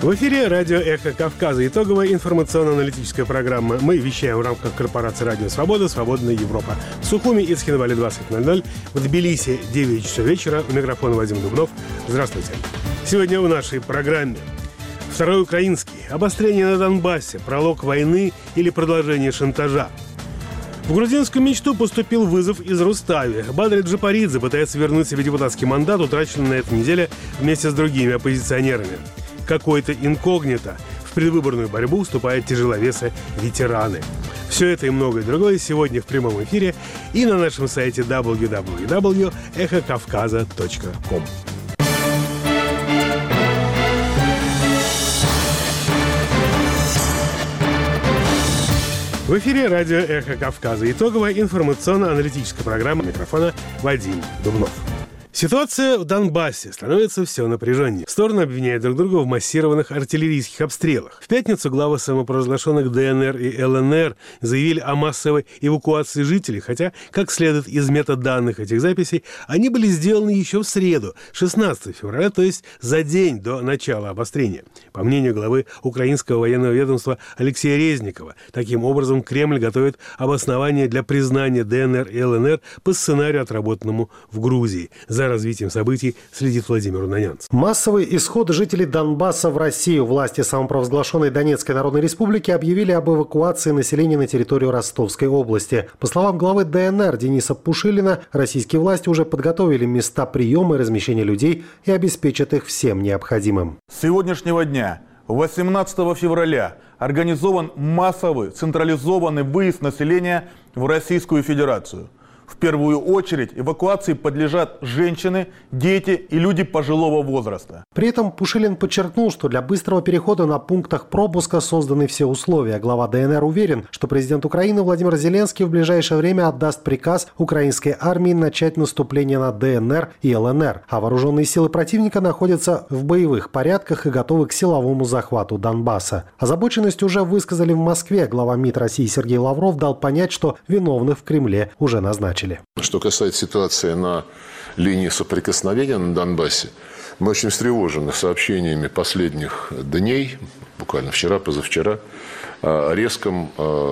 В эфире радио «Эхо Кавказа». Итоговая информационно-аналитическая программа. Мы вещаем в рамках корпорации «Радио Свобода», «Свободная Европа». В Сухуми и Цхинвале 20:00. В Тбилиси 9 часов вечера. У микрофона Вадим Дубнов. Здравствуйте. Сегодня в нашей программе. Второй украинский. Обострение на Донбассе. Пролог войны или продолжение шантажа. В грузинскую мечту поступил вызов из Рустави. Бадр Джапаридзе пытается вернуть себе депутатский мандат, утраченный на этой неделе вместе с другими оппозиционерами. Какой-то инкогнито. В предвыборную борьбу вступают тяжеловесы-ветераны. Все это и многое другое сегодня в прямом эфире и на нашем сайте www.эхокавказа.ком. В эфире радио «Эхо Кавказа». Итоговая информационно-аналитическая программа. Микрофона Вадим Дубнов. Ситуация в Донбассе становится все напряженнее. Стороны обвиняют друг друга в массированных артиллерийских обстрелах. В пятницу главы самопровозглашенных ДНР и ЛНР заявили о массовой эвакуации жителей, хотя, как следует из метаданных этих записей, они были сделаны еще в среду, 16 февраля, то есть за день до начала обострения. По мнению главы украинского военного ведомства Алексея Резникова, таким образом Кремль готовит обоснование для признания ДНР и ЛНР по сценарию, отработанному в Грузии. За развитием событий следит Владимир Унанянц. Массовый исход жителей Донбасса в Россию. Власти самопровозглашенной Донецкой Народной Республики объявили об эвакуации населения на территорию Ростовской области. По словам главы ДНР Дениса Пушилина, российские власти уже подготовили места приема и размещения людей и обеспечат их всем необходимым. С сегодняшнего дня, 18 февраля, организован массовый централизованный выезд населения в Российскую Федерацию. В первую очередь эвакуации подлежат женщины, дети и люди пожилого возраста. При этом Пушилин подчеркнул, что для быстрого перехода на пунктах пропуска созданы все условия. Глава ДНР уверен, что президент Украины Владимир Зеленский в ближайшее время отдаст приказ украинской армии начать наступление на ДНР и ЛНР, а вооруженные силы противника находятся в боевых порядках и готовы к силовому захвату Донбасса. Озабоченность уже высказали в Москве. Глава МИД России Сергей Лавров дал понять, что виновных в Кремле уже назначили. Что касается ситуации на линии соприкосновения на Донбассе, мы очень встревожены сообщениями последних дней, буквально вчера, позавчера, о резком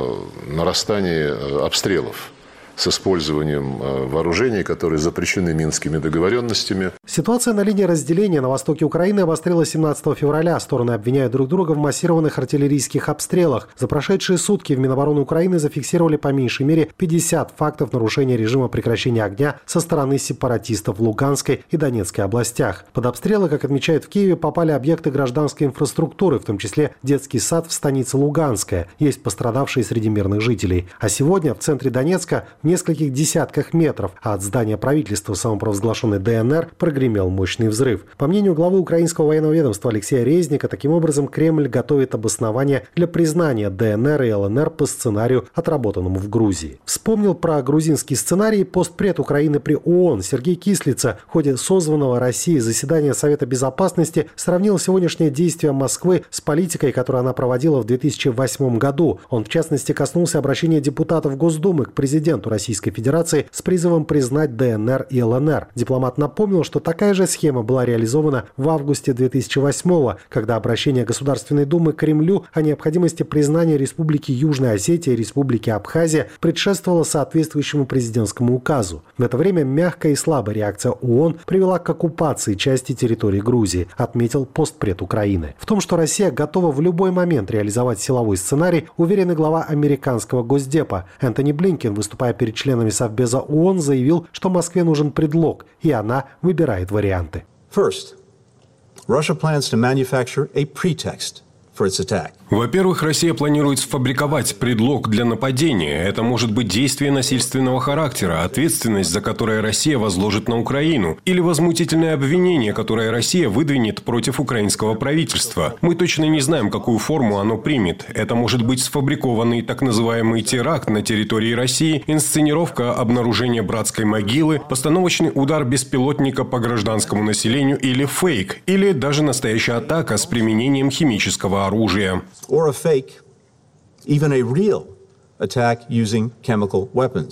нарастании обстрелов с использованием вооружений, которые запрещены Минскими договоренностями. Ситуация на линии разделения на востоке Украины обострилась 17 февраля. Стороны обвиняют друг друга в массированных артиллерийских обстрелах. За прошедшие сутки в Минобороны Украины зафиксировали по меньшей мере 50 фактов нарушения режима прекращения огня со стороны сепаратистов в Луганской и Донецкой областях. Под обстрелы, как отмечают в Киеве, попали объекты гражданской инфраструктуры, в том числе детский сад в станице Луганская. Есть пострадавшие среди мирных жителей. А сегодня в центре Донецка в нескольких десятках метров от здания правительства самопровозглашенной ДНР прогремел мощный взрыв. По мнению главы украинского военного ведомства Алексея Резника, таким образом Кремль готовит обоснование для признания ДНР и ЛНР по сценарию, отработанному в Грузии. Вспомнил про грузинский сценарий постпред Украины при ООН Сергей Кислица. В ходе созванного Россией заседания Совета Безопасности сравнил сегодняшние действия Москвы с политикой, которую она проводила в 2008 году. Он, в частности, коснулся обращения депутатов Госдумы к президенту Российской Федерации с призывом признать ДНР и ЛНР. Дипломат напомнил, что такая же схема была реализована в августе 2008-го, когда обращение Государственной Думы к Кремлю о необходимости признания Республики Южная Осетия и Республики Абхазия предшествовало соответствующему президентскому указу. В это время мягкая и слабая реакция ООН привела к оккупации части территории Грузии, отметил постпред Украины. В том, что Россия готова в любой момент реализовать силовой сценарий, уверен и глава американского Госдепа. Энтони Блинкен, выступая перед членами Совбеза ООН, заявил, что Москве нужен предлог, и она выбирает варианты. First, Russia plans to manufacture a pretext for its attack. Во-первых, Россия планирует сфабриковать предлог для нападения. Это может быть действие насильственного характера, ответственность за которое Россия возложит на Украину, или возмутительное обвинение, которое Россия выдвинет против украинского правительства. Мы точно не знаем, какую форму оно примет. Это может быть сфабрикованный так называемый теракт на территории России, инсценировка обнаружения братской могилы, постановочный удар беспилотника по гражданскому населению или фейк, или даже настоящая атака с применением химического оружия. Or a fake, even a real attack using chemical weapons.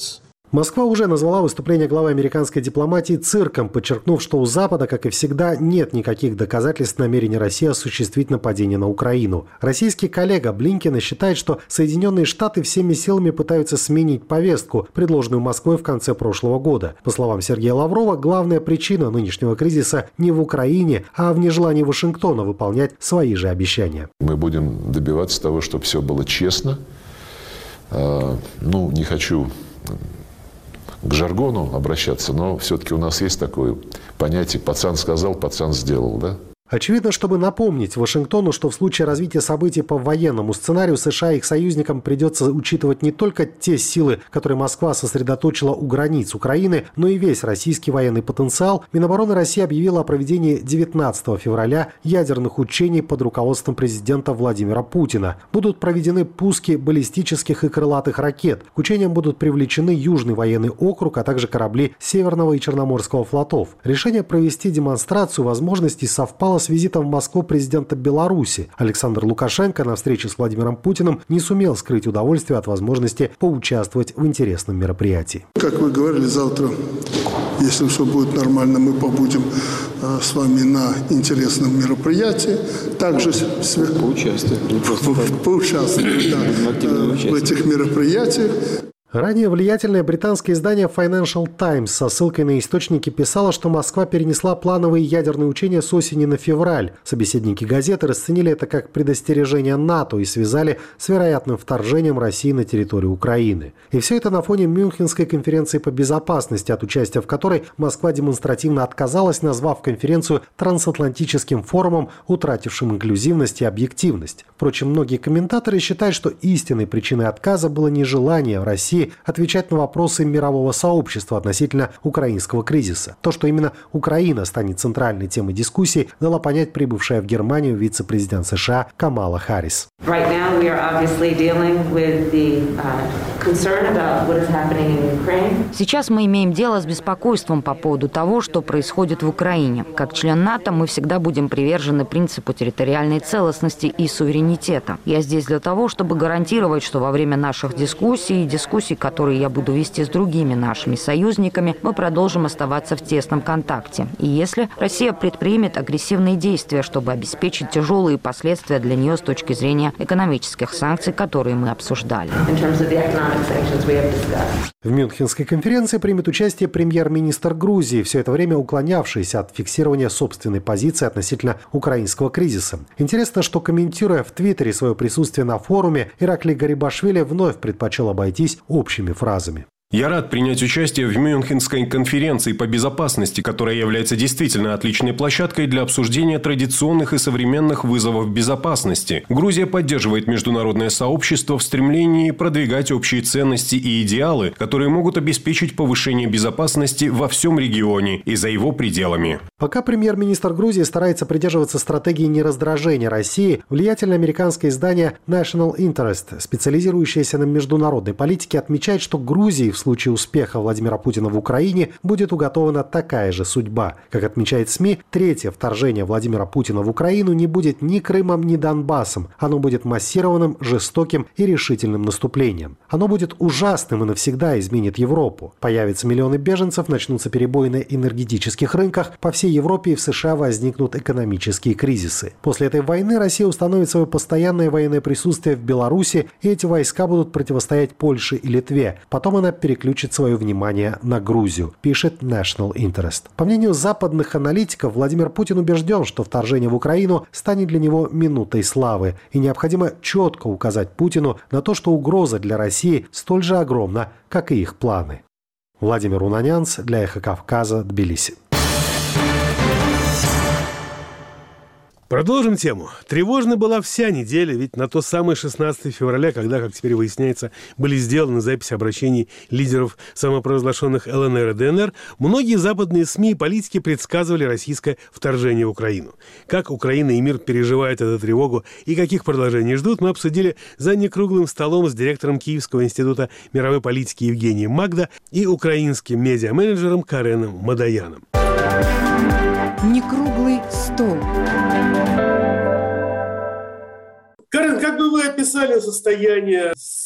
Москва уже назвала выступление главы американской дипломатии цирком, подчеркнув, что у Запада, как и всегда, нет никаких доказательств намерения России осуществить нападение на Украину. Российский коллега Блинкен считает, что Соединенные Штаты всеми силами пытаются сменить повестку, предложенную Москвой в конце прошлого года. По словам Сергея Лаврова, главная причина нынешнего кризиса не в Украине, а в нежелании Вашингтона выполнять свои же обещания. Мы будем добиваться того, чтобы все было честно. Не хочу к жаргону обращаться, но все-таки у нас есть такое понятие «пацан сказал, пацан сделал», да? Очевидно, чтобы напомнить Вашингтону, что в случае развития событий по военному сценарию США и их союзникам придется учитывать не только те силы, которые Москва сосредоточила у границ Украины, но и весь российский военный потенциал, Минобороны России объявила о проведении 19 февраля ядерных учений под руководством президента Владимира Путина. Будут проведены пуски баллистических и крылатых ракет. К учениям будут привлечены Южный военный округ, а также корабли Северного и Черноморского флотов. Решение провести демонстрацию возможностей совпало с визитом в Москву президента Беларуси. Александр Лукашенко на встрече с Владимиром Путиным не сумел скрыть удовольствие от возможности поучаствовать в интересном мероприятии. Как вы говорили, завтра, если все будет нормально, мы побудем с вами на интересном мероприятии. Также поучаствовать в этих мероприятиях. Ранее влиятельное британское издание Financial Times со ссылкой на источники писало, что Москва перенесла плановые ядерные учения с осени на февраль. Собеседники газеты расценили это как предостережение НАТО и связали с вероятным вторжением России на территорию Украины. И все это на фоне Мюнхенской конференции по безопасности, от участия в которой Москва демонстративно отказалась, назвав конференцию трансатлантическим форумом, утратившим инклюзивность и объективность. Впрочем, многие комментаторы считают, что истинной причиной отказа было нежелание России отвечать на вопросы мирового сообщества относительно украинского кризиса. То, что именно Украина станет центральной темой дискуссии, дала понять прибывшая в Германию вице-президент США Камала Харрис. Сейчас мы имеем дело с беспокойством по поводу того, что происходит в Украине. Как член НАТО мы всегда будем привержены принципу территориальной целостности и суверенитета. Я здесь для того, чтобы гарантировать, что во время наших дискуссий, которые я буду вести с другими нашими союзниками, мы продолжим оставаться в тесном контакте. И если Россия предпримет агрессивные действия, чтобы обеспечить тяжелые последствия для нее с точки зрения экономических санкций, которые мы обсуждали. В Мюнхенской конференции примет участие премьер-министр Грузии, все это время уклонявшийся от фиксирования собственной позиции относительно украинского кризиса. Интересно, что, комментируя в Твиттере свое присутствие на форуме, Ираклий Гарибашвили вновь предпочел обойтись общими фразами. Я рад принять участие в Мюнхенской конференции по безопасности, которая является действительно отличной площадкой для обсуждения традиционных и современных вызовов безопасности. Грузия поддерживает международное сообщество в стремлении продвигать общие ценности и идеалы, которые могут обеспечить повышение безопасности во всем регионе и за его пределами. Пока премьер-министр Грузии старается придерживаться стратегии нераздражения России, влиятельное американское издание National Interest, специализирующееся на международной политике, отмечает, что Грузии в случае успеха Владимира Путина в Украине будет уготована такая же судьба. Как отмечает СМИ, третье вторжение Владимира Путина в Украину не будет ни Крымом, ни Донбассом. Оно будет массированным, жестоким и решительным наступлением. Оно будет ужасным и навсегда изменит Европу. Появятся миллионы беженцев, начнутся перебои на энергетических рынках, по всей Европе и в США возникнут экономические кризисы. После этой войны Россия установит свое постоянное военное присутствие в Беларуси, и эти войска будут противостоять Польше и Литве. Потом она переключит свое внимание на Грузию, пишет National Interest. По мнению западных аналитиков, Владимир Путин убежден, что вторжение в Украину станет для него минутой славы, и необходимо четко указать Путину на то, что угроза для России столь же огромна, как и их планы. Владимир Унанянц для «Эхо Кавказа», Тбилиси. Продолжим тему. Тревожна была вся неделя, ведь на то самое 16 февраля, когда, как теперь выясняется, были сделаны записи обращений лидеров самопровозглашенных ЛНР и ДНР, многие западные СМИ и политики предсказывали российское вторжение в Украину. Как Украина и мир переживают эту тревогу и каких продолжений ждут, мы обсудили за некруглым столом с директором Киевского института мировой политики Евгением Магда и украинским медиа-менеджером Кареном Мадаяном. Некруглый стол. Карен, как бы вы описали состояние с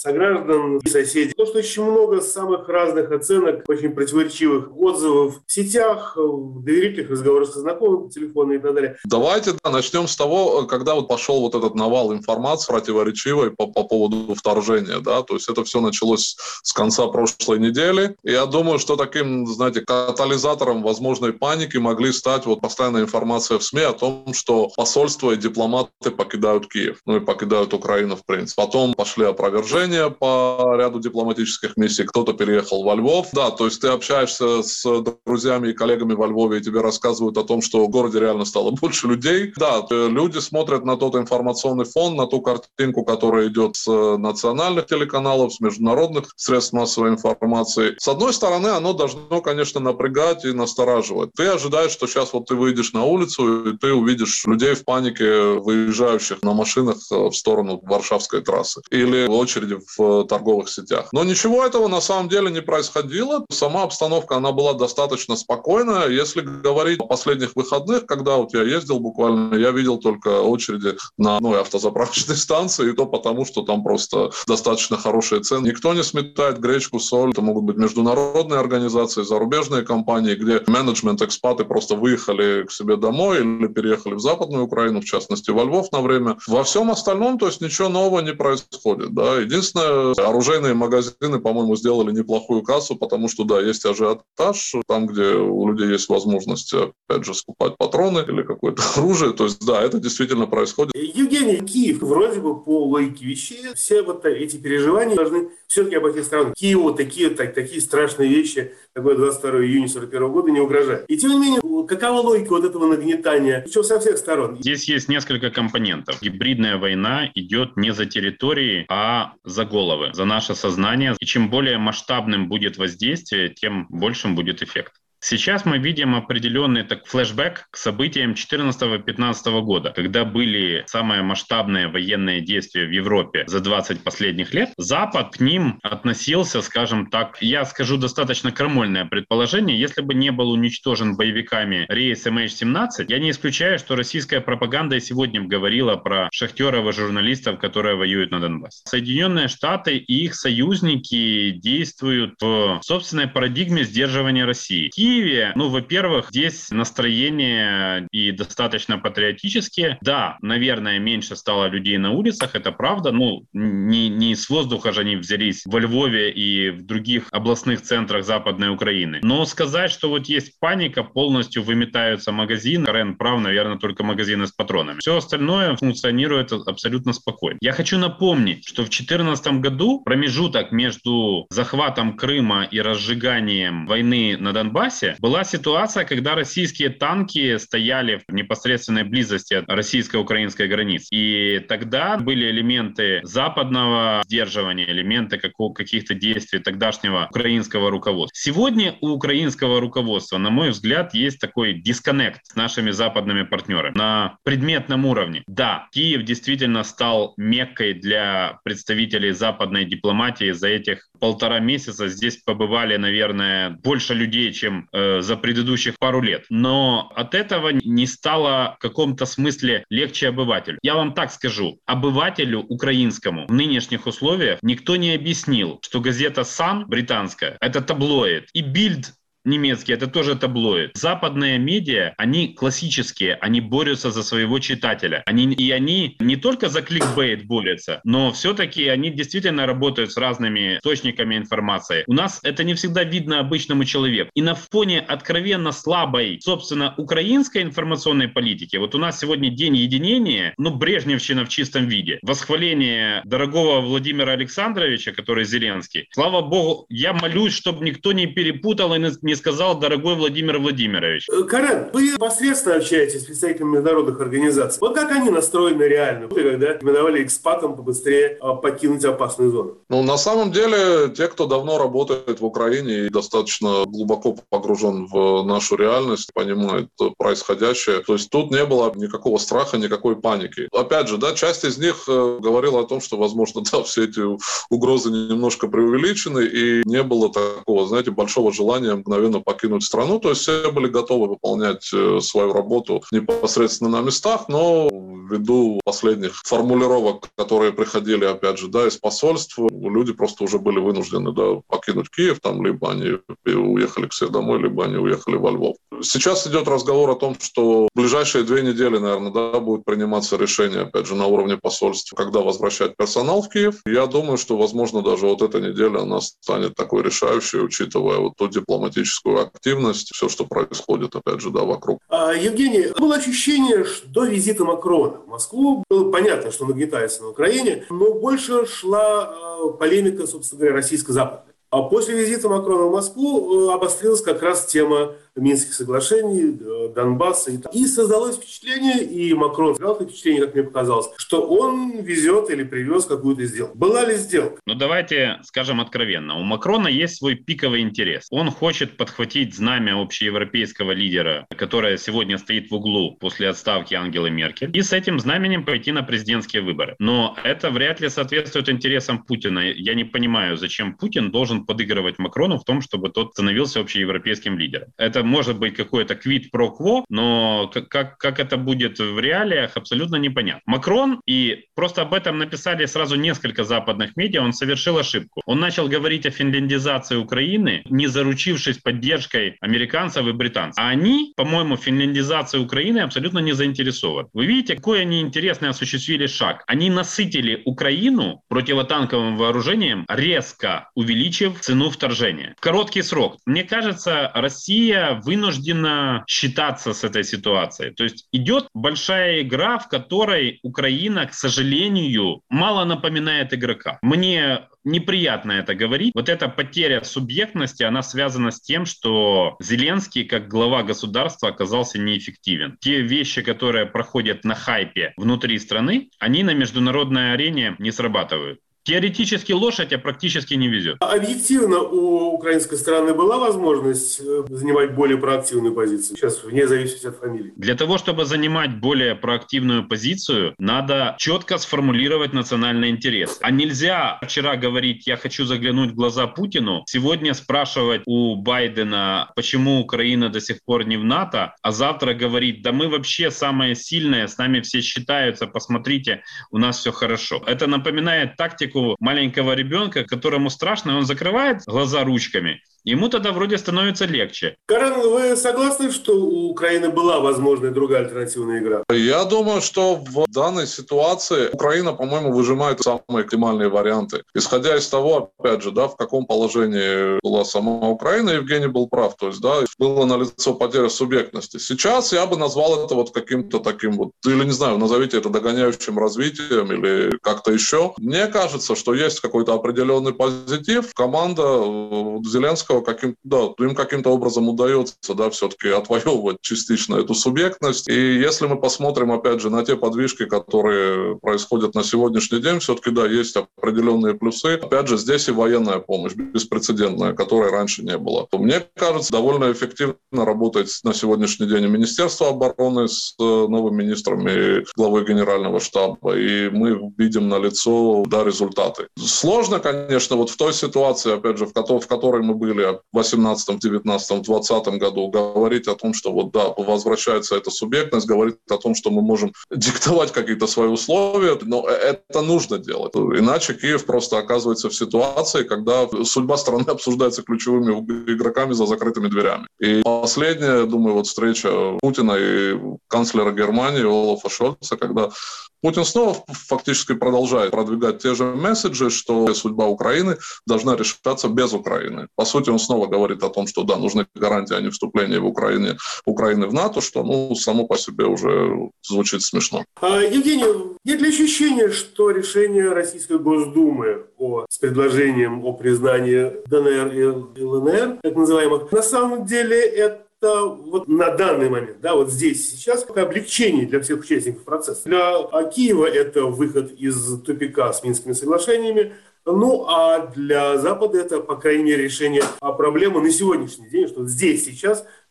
сограждан и соседей. То, что очень много самых разных оценок, очень противоречивых отзывов в сетях, в доверительных разговорах со знакомыми, телефоны и так далее. Давайте начнем с того, когда пошел вот этот навал информации противоречивой по поводу вторжения. Да? То есть это все началось с конца прошлой недели. И я думаю, что таким, катализатором возможной паники могли стать постоянная информация в СМИ о том, что посольства и дипломаты покидают Киев, и покидают Украину в принципе. Потом пошли опровержения по ряду дипломатических миссий, кто-то переехал во Львов. Да, то есть ты общаешься с друзьями и коллегами во Львове, и тебе рассказывают о том, что в городе реально стало больше людей. Да, люди смотрят на тот информационный фон, на ту картинку, которая идет с национальных телеканалов, с международных средств массовой информации. С одной стороны, оно должно, конечно, напрягать и настораживать. Ты ожидаешь, что сейчас ты выйдешь на улицу, и ты увидишь людей в панике, выезжающих на машинах в сторону Варшавской трассы или очереди в торговых сетях. Но ничего этого на самом деле не происходило. Сама обстановка, она была достаточно спокойная. Если говорить о последних выходных, когда я ездил буквально, я видел только очереди на одной автозаправочной станции, и то потому, что там просто достаточно хорошие цены. Никто не сметает гречку, соль. Это могут быть международные организации, зарубежные компании, где менеджмент, экспаты просто выехали к себе домой или переехали в Западную Украину, в частности, во Львов на время. Во всем остальном, то есть ничего нового не происходит. Да. Единственное, оружейные магазины, по-моему, сделали неплохую кассу, потому что, да, есть ажиотаж, там, где у людей есть возможность, опять же, скупать патроны или какое-то оружие. То есть, да, это действительно происходит. Евгений, Киев, вроде бы по логике вещей, все эти переживания должны все-таки обойти сторону. Киеву такие страшные вещи, такое 22 июня 1941 года не угрожают. И тем не менее, какова логика этого нагнетания? Причем со всех сторон. Здесь есть несколько компонентов. Гибридная война идет не за территории, а за головы, за наше сознание. И чем более масштабным будет воздействие, тем большим будет эффект. Сейчас мы видим определенный флешбэк к событиям 2014-2015 года, когда были самые масштабные военные действия в Европе за 20 последних лет. Запад к ним относился, скажем так, я скажу достаточно крамольное предположение, если бы не был уничтожен боевиками рейс MH17, я не исключаю, что российская пропаганда и сегодня говорила про шахтеров и журналистов, которые воюют на Донбассе. Соединенные Штаты и их союзники действуют в собственной парадигме сдерживания России. Киеве, во-первых, здесь настроение и достаточно патриотические. Да, наверное, меньше стало людей на улицах, это правда. Не с воздуха же они взялись во Львове и в других областных центрах Западной Украины. Но сказать, что есть паника, полностью выметаются магазины. Карен прав, наверное, только магазины с патронами. Все остальное функционирует абсолютно спокойно. Я хочу напомнить, что в 2014 году промежуток между захватом Крыма и разжиганием войны на Донбассе была ситуация, когда российские танки стояли в непосредственной близости от российско-украинской границы. И тогда были элементы западного сдерживания, элементы каких-то действий тогдашнего украинского руководства. Сегодня у украинского руководства, на мой взгляд, есть такой дисконнект с нашими западными партнерами на предметном уровне. Да, Киев действительно стал меккой для представителей западной дипломатии. За этих 1,5 месяца здесь побывали, наверное, больше людей, чем за предыдущих пару лет. Но от этого не стало в каком-то смысле легче обывателю. Я вам так скажу. Обывателю украинскому в нынешних условиях никто не объяснил, что газета «Сан» британская — это таблоид. И «Бильд» немецкий — это тоже таблоид. Западные медиа, они классические, они борются за своего читателя. Они не только за кликбейт борются, но все-таки они действительно работают с разными источниками информации. У нас это не всегда видно обычному человеку. И на фоне откровенно слабой, собственно, украинской информационной политики, у нас сегодня день единения, брежневщина в чистом виде. Восхваление дорогого Владимира Александровича, который Зеленский. Слава богу, я молюсь, чтобы никто не перепутал и не сказал «дорогой Владимир Владимирович». Карен, вы непосредственно общаетесь с представителями международных организаций. Как они настроены реально, когда рекомендовали экспатам побыстрее покинуть опасную зону? На самом деле, те, кто давно работает в Украине и достаточно глубоко погружен в нашу реальность, понимают происходящее. То есть тут не было никакого страха, никакой паники. Опять же, часть из них говорила о том, что, возможно, все эти угрозы немножко преувеличены, и не было такого, большого желания мгновенно покинуть страну. То есть все были готовы выполнять свою работу непосредственно на местах, но ввиду последних формулировок, которые приходили, опять же, да, из посольств, люди просто уже были вынуждены, да, покинуть Киев, там, либо они уехали к себе домой, либо они уехали во Львов. Сейчас идет разговор о том, что в ближайшие 2 недели, наверное, да, будет приниматься решение, опять же, на уровне посольств, когда возвращать персонал в Киев. Я думаю, что, возможно, даже вот эта неделя, она станет такой решающей, учитывая вот ту дипломатическую активность, все, что происходит, опять же, да, вокруг. Евгений, было ощущение, что до визита Макрона в Москву было понятно, что нагнетается на Украине, но больше шла полемика, собственно говоря, российско-западная. А после визита Макрона в Москву обострилась как раз тема Минских соглашений, Донбасса. И создалось впечатление, и Макрон сказал это впечатление, как мне показалось, что он везет или привез какую-то сделку. Была ли сделка? Ну, давайте скажем откровенно. У Макрона есть свой пиковый интерес. Он хочет подхватить знамя общеевропейского лидера, которое сегодня стоит в углу после отставки Ангелы Меркель, и с этим знаменем пойти на президентские выборы. Но это вряд ли соответствует интересам Путина. Я не понимаю, зачем Путин должен подыгрывать Макрону в том, чтобы тот становился общеевропейским лидером. Это может быть какой-то quid pro quo, но как это будет в реалиях, абсолютно непонятно. Макрон, и просто об этом написали сразу несколько западных медиа, он совершил ошибку. Он начал говорить о финляндизации Украины, не заручившись поддержкой американцев и британцев. А они, по-моему, финляндизацией Украины абсолютно не заинтересованы. Вы видите, какой они интересный осуществили шаг. Они насытили Украину противотанковым вооружением, резко увеличив цену вторжения. В короткий срок. Мне кажется, Россия вынуждена считаться с этой ситуацией. То есть идет большая игра, в которой Украина, к сожалению, мало напоминает игрока. Мне неприятно это говорить. Вот эта потеря субъектности, она связана с тем, что Зеленский, как глава государства, оказался неэффективен. Те вещи, которые проходят на хайпе внутри страны, они на международной арене не срабатывают. Теоретически лошадь, а практически не везет. Объективно у украинской стороны была возможность занимать более проактивную позицию, сейчас вне зависимости от фамилии? Для того, чтобы занимать более проактивную позицию, надо четко сформулировать национальный интерес. А нельзя вчера говорить, я хочу заглянуть в глаза Путину, сегодня спрашивать у Байдена, почему Украина до сих пор не в НАТО, а завтра говорить, да мы вообще самые сильные, с нами все считаются, посмотрите, у нас все хорошо. Это напоминает тактику маленького ребенка, которому страшно, он закрывает глаза ручками, ему тогда вроде становится легче. Карен, вы согласны, что у Украины была возможная другая альтернативная игра? Я думаю, что в данной ситуации Украина, по-моему, выжимает самые оптимальные варианты. Исходя из того, опять же, да, в каком положении была сама Украина, Евгений был прав, то есть, да, было налицо потеря субъектности. Сейчас я бы назвал это вот каким-то таким вот, или не знаю, назовите это догоняющим развитием или как-то еще. Мне кажется, что есть какой-то определенный позитив. Команда Зеленского им каким-то образом удается, да, все-таки отвоевывать частично эту субъектность. И если мы посмотрим, опять же, на те подвижки, которые происходят на сегодняшний день, все-таки, да, есть определенные плюсы. Опять же, здесь и военная помощь беспрецедентная, которой раньше не было. Мне кажется, довольно эффективно работает на сегодняшний день и Министерство обороны с новым министром и главой Генерального штаба. И мы видим налицо, да, результаты. Сложно, конечно, вот в той ситуации, опять же, в которой мы были в 2018, 2019, 2020 году, говорить о том, что вот да, возвращается эта субъектность, говорить о том, что мы можем диктовать какие-то свои условия, но это нужно делать. Иначе Киев просто оказывается в ситуации, когда судьба страны обсуждается ключевыми игроками за закрытыми дверями. И последняя, думаю, вот встреча Путина и канцлера Германии Олафа Шольца, когда Путин снова фактически продолжает продвигать те же месседжи, что судьба Украины должна решаться без Украины. По сути, он снова говорит о том, что да, нужны гарантии о невступлении Украины в НАТО, что, ну, само по себе уже звучит смешно. Евгений, нет ли ощущения, что решение Российской Госдумы с предложением о признании ДНР и ЛНР, так называемых, на самом деле это вот на данный момент, да, вот здесь сейчас облегчение для всех участников процесса. Для Киева это выход из тупика с Минскими соглашениями, ну а для Запада это, по крайней мере, решение проблемы на сегодняшний день, что здесь сейчас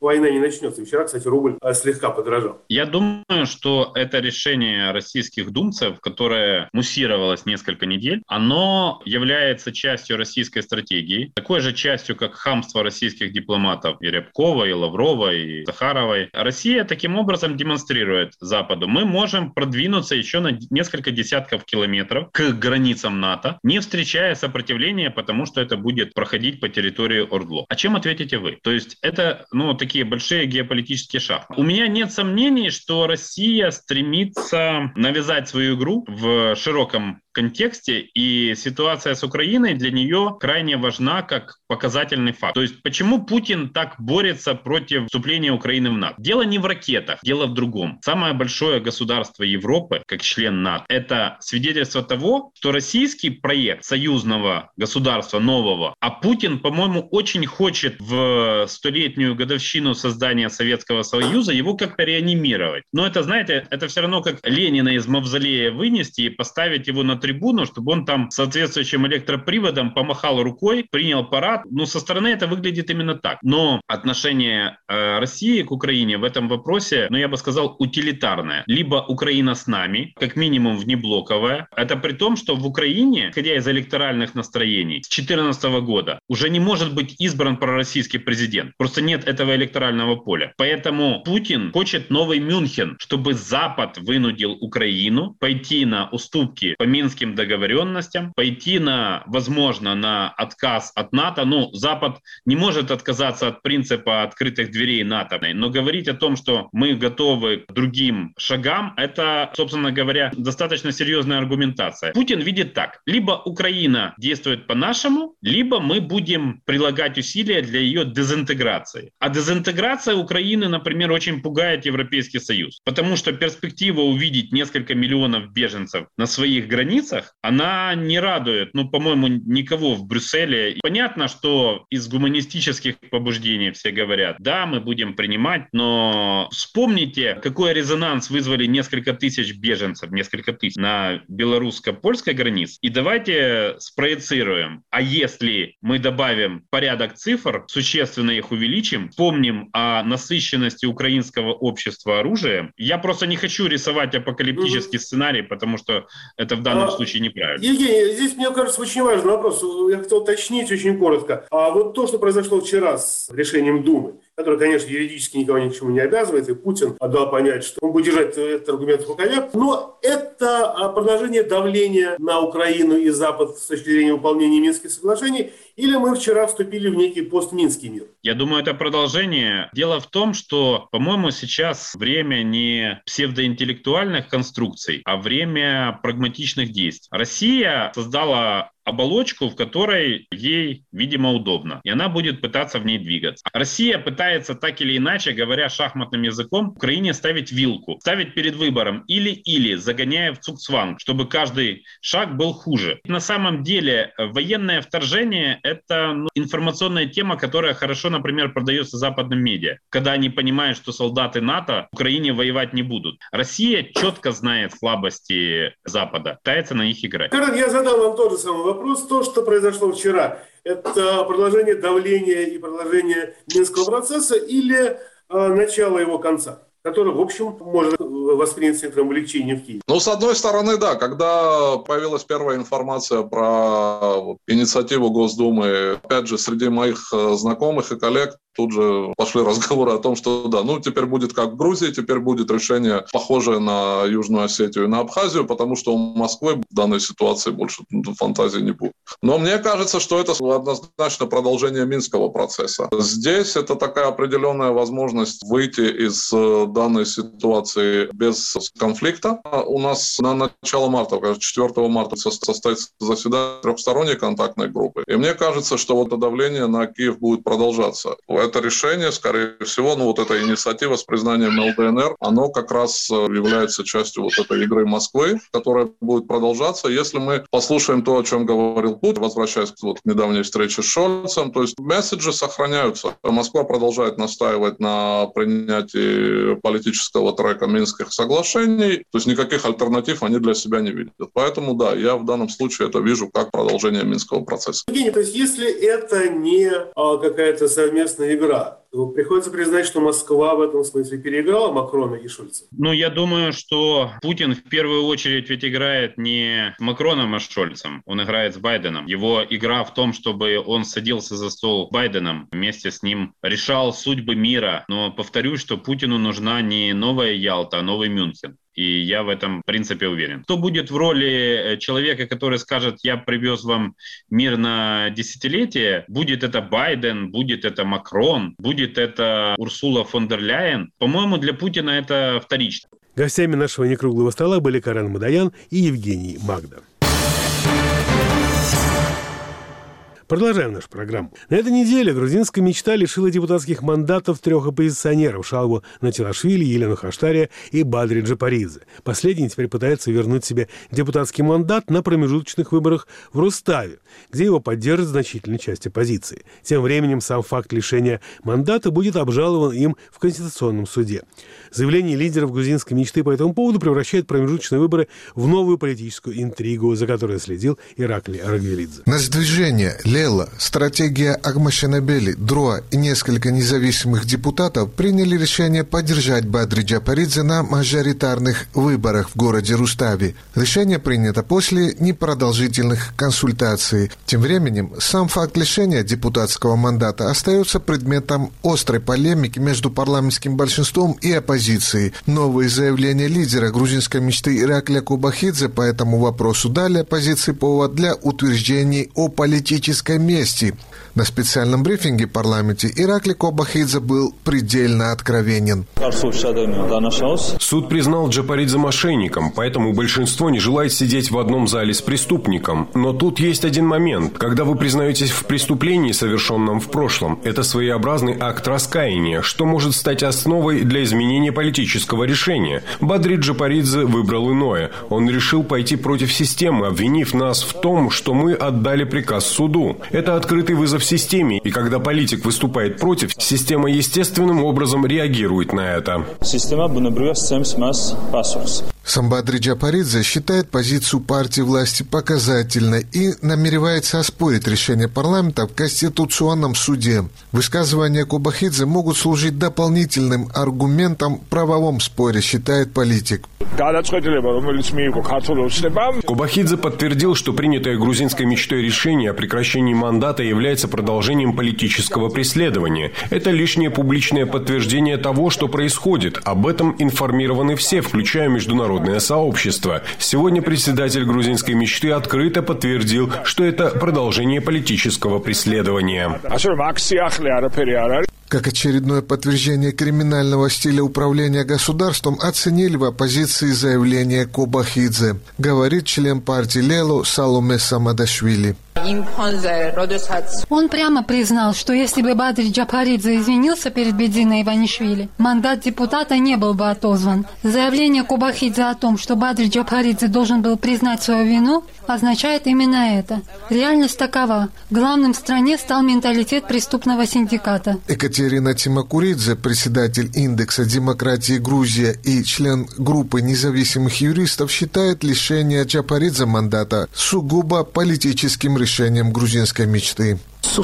война не начнется. Вчера, кстати, рубль слегка подорожал. Я думаю, что это решение российских думцев, которое муссировалось несколько недель, оно является частью российской стратегии, такой же частью, как хамство российских дипломатов и Рябкова, и Лаврова, и Захаровой. Россия таким образом демонстрирует Западу: мы можем продвинуться еще на несколько десятков километров к границам НАТО, не встречая сопротивления, потому что это будет проходить по территории ОРДЛО. А чем ответите вы? То есть это, такие большие геополитические шахматы. У меня нет сомнений, что Россия стремится навязать свою игру в широком контексте, и ситуация с Украиной для нее крайне важна как показательный факт. То есть почему Путин так борется против вступления Украины в НАТО? Дело не в ракетах, дело в другом. Самое большое государство Европы, как член НАТО, это свидетельство того, что российский проект союзного государства нового, а Путин, по-моему, очень хочет в 100-летнюю годовщину создания Советского Союза его как-то реанимировать. Но это, знаете, это все равно как Ленина из мавзолея вынести и поставить его на трибуну, чтобы он там соответствующим электроприводом помахал рукой, принял парад. Со стороны это выглядит именно так. Но отношение России к Украине в этом вопросе, я бы сказал, утилитарное. Либо Украина с нами, как минимум внеблоковая. Это при том, что в Украине, исходя из электоральных настроений, с 2014 года уже не может быть избран пророссийский президент. Просто нет этого электорального поля. Поэтому Путин хочет новый Мюнхен, чтобы Запад вынудил Украину пойти на уступки по Минским договоренностям, пойти возможно, на отказ от НАТО. Запад не может отказаться от принципа открытых дверей НАТО, но говорить о том, что мы готовы к другим шагам, это, собственно говоря, достаточно серьезная аргументация. Путин видит так: либо Украина действует по-нашему, либо мы будем прилагать усилия для ее дезинтеграции. А дезинтеграция Украины, например, очень пугает Европейский Союз, потому что перспектива увидеть несколько миллионов беженцев на своих границах, она не радует, по-моему, никого в Брюсселе. Понятно, что из гуманистических побуждений все говорят: да, мы будем принимать, но вспомните, какой резонанс вызвали несколько тысяч беженцев, на белорусско-польской границе. И давайте спроецируем. А если мы добавим порядок цифр, существенно их увеличим, вспомним о насыщенности украинского общества оружием. Я просто не хочу рисовать апокалиптический сценарий, потому что это в данном случае неправильно. Евгений, здесь, мне кажется, очень важный вопрос. Я хотел уточнить очень коротко. А вот то, что произошло вчера с решением Думы, которое, конечно, юридически никого ни к чему не обязывает, и Путин дал понять, что он будет держать этот аргумент в рукаве, но это продолжение давления на Украину и Запад с точки зрения выполнения Минских соглашений, или мы вчера вступили в некий постминский мир? Я думаю, это продолжение. Дело в том, что, по-моему, сейчас время не псевдоинтеллектуальных конструкций, а время прагматичных действий. Россия создала оболочку, в которой ей, видимо, удобно. И она будет пытаться в ней двигаться. Россия пытается так или иначе, говоря шахматным языком, Украине ставить вилку. Ставить перед выбором или, загоняя в цугцванг, чтобы каждый шаг был хуже. На самом деле военное вторжение — это информационная тема, которая хорошо, например, продается западным медиа. Когда они понимают, что солдаты НАТО в Украине воевать не будут. Россия четко знает слабости Запада, пытается на них играть. Карен, я задал вам тот же самый вопрос. То, что произошло вчера, это продолжение давления и продолжение Минского процесса или начало его конца, который, в общем, может воспринять с некоторым облегчением в Киеве? С одной стороны, да. Когда появилась первая информация про инициативу Госдумы, опять же, среди моих знакомых и коллег тут же пошли разговоры о том, что да, теперь будет как в Грузии, теперь будет решение похожее на Южную Осетию и на Абхазию, потому что у Москвы в данной ситуации больше фантазии не будет. Но мне кажется, что это однозначно продолжение Минского процесса. Здесь это такая определенная возможность выйти из данной ситуации без конфликта. У нас на начало марта, 4 марта состоится заседание трехсторонней контактной группы. И мне кажется, что это давление на Киев будет продолжаться. Это решение, скорее всего, эта инициатива с признанием ЛДНР, оно как раз является частью этой игры Москвы, которая будет продолжаться. Если мы послушаем то, о чем говорил Путин, возвращаясь к недавней встрече с Шольцем, то есть месседжи сохраняются. Москва продолжает настаивать на принятии политического трека Минских соглашений, то есть никаких альтернатив они для себя не видят. Поэтому, да, я в данном случае это вижу как продолжение Минского процесса. Евгений, то есть если это не какая-то совместная игра, то приходится признать, что Москва в этом смысле переиграла Макрона и Шольца. Я думаю, что Путин в первую очередь ведь играет не с Макроном, а с Шольцем. Он играет с Байденом. Его игра в том, чтобы он садился за стол с Байденом, вместе с ним решал судьбы мира. Но повторюсь, что Путину нужна не новая Ялта, а новый Мюнхен. И я в этом, в принципе, уверен. Кто будет в роли человека, который скажет, я привез вам мир на десятилетие, будет это Байден, будет это Макрон, будет это Урсула фон дер Ляйен. По-моему, для Путина это вторично. Гостями нашего некруглого стола были Карен Мадоян и Евгений Магда. Продолжаем нашу программу. На этой неделе грузинская мечта лишила депутатских мандатов 3 оппозиционеров – Шалву Натилашвили, Елену Хаштария и Бадри Джапаридзе. Последний теперь пытается вернуть себе депутатский мандат на промежуточных выборах в Руставе, где его поддержит значительная часть оппозиции. Тем временем сам факт лишения мандата будет обжалован им в Конституционном суде. Заявление лидеров грузинской мечты по этому поводу превращает промежуточные выборы в новую политическую интригу, за которой следил Ираклий Аргвелидзе. Нацдвижение Лела, стратегия Агмашенабели, Дроа и несколько независимых депутатов приняли решение поддержать Бадри Джапаридзе на мажоритарных выборах в городе Руставе. Решение принято после непродолжительных консультаций. Тем временем, сам факт лишения депутатского мандата остается предметом острой полемики между парламентским большинством и оппозицией. Новые заявления лидера грузинской мечты Ираклия Кобахидзе по этому вопросу дали оппозиции повод для утверждений о политической мести. На специальном брифинге в парламенте Ираклий Кобахидзе был предельно откровенен. Суд признал Джапаридзе мошенником, поэтому большинство не желает сидеть в одном зале с преступником. Но тут есть один момент. Когда вы признаетесь в преступлении, совершенном в прошлом, это своеобразный акт раскаяния, что может стать основой для изменения политического решения. Бадри Джапаридзе выбрал иное. Он решил пойти против системы, обвинив нас в том, что мы отдали приказ суду. Это открытый вызов системе, и когда политик выступает против, система естественным образом реагирует на это. Сам Бадри Джапаридзе считает позицию партии власти показательной и намеревается оспорить решение парламента в Конституционном суде. Высказывания Кобахидзе могут служить дополнительным аргументом в правовом споре, считает политик. Кобахидзе подтвердил, что принятое грузинской мечтой решение о прекращении мандата является продолжением политического преследования. Это лишнее публичное подтверждение того, что происходит. Об этом информированы все, включая международное сообщество. Сегодня председатель грузинской мечты открыто подтвердил, что это продолжение политического преследования. Как очередное подтверждение криминального стиля управления государством оценили в оппозиции заявление Кобахидзе, говорит член партии Лело Саломе Самадашвили. Он прямо признал, что если бы Бадри Джапаридзе извинился перед Бедзиной Иванишвили, мандат депутата не был бы отозван. Заявление Кобахидзе о том, что Бадри Джапаридзе должен был признать свою вину, означает именно это. Реальность такова. Главным в стране стал менталитет преступного синдиката. Екатерина Тимакуридзе, председатель индекса демократии Грузия и член группы независимых юристов, считает лишение Джапаридзе мандата сугубо политическим решением грузинской мечты.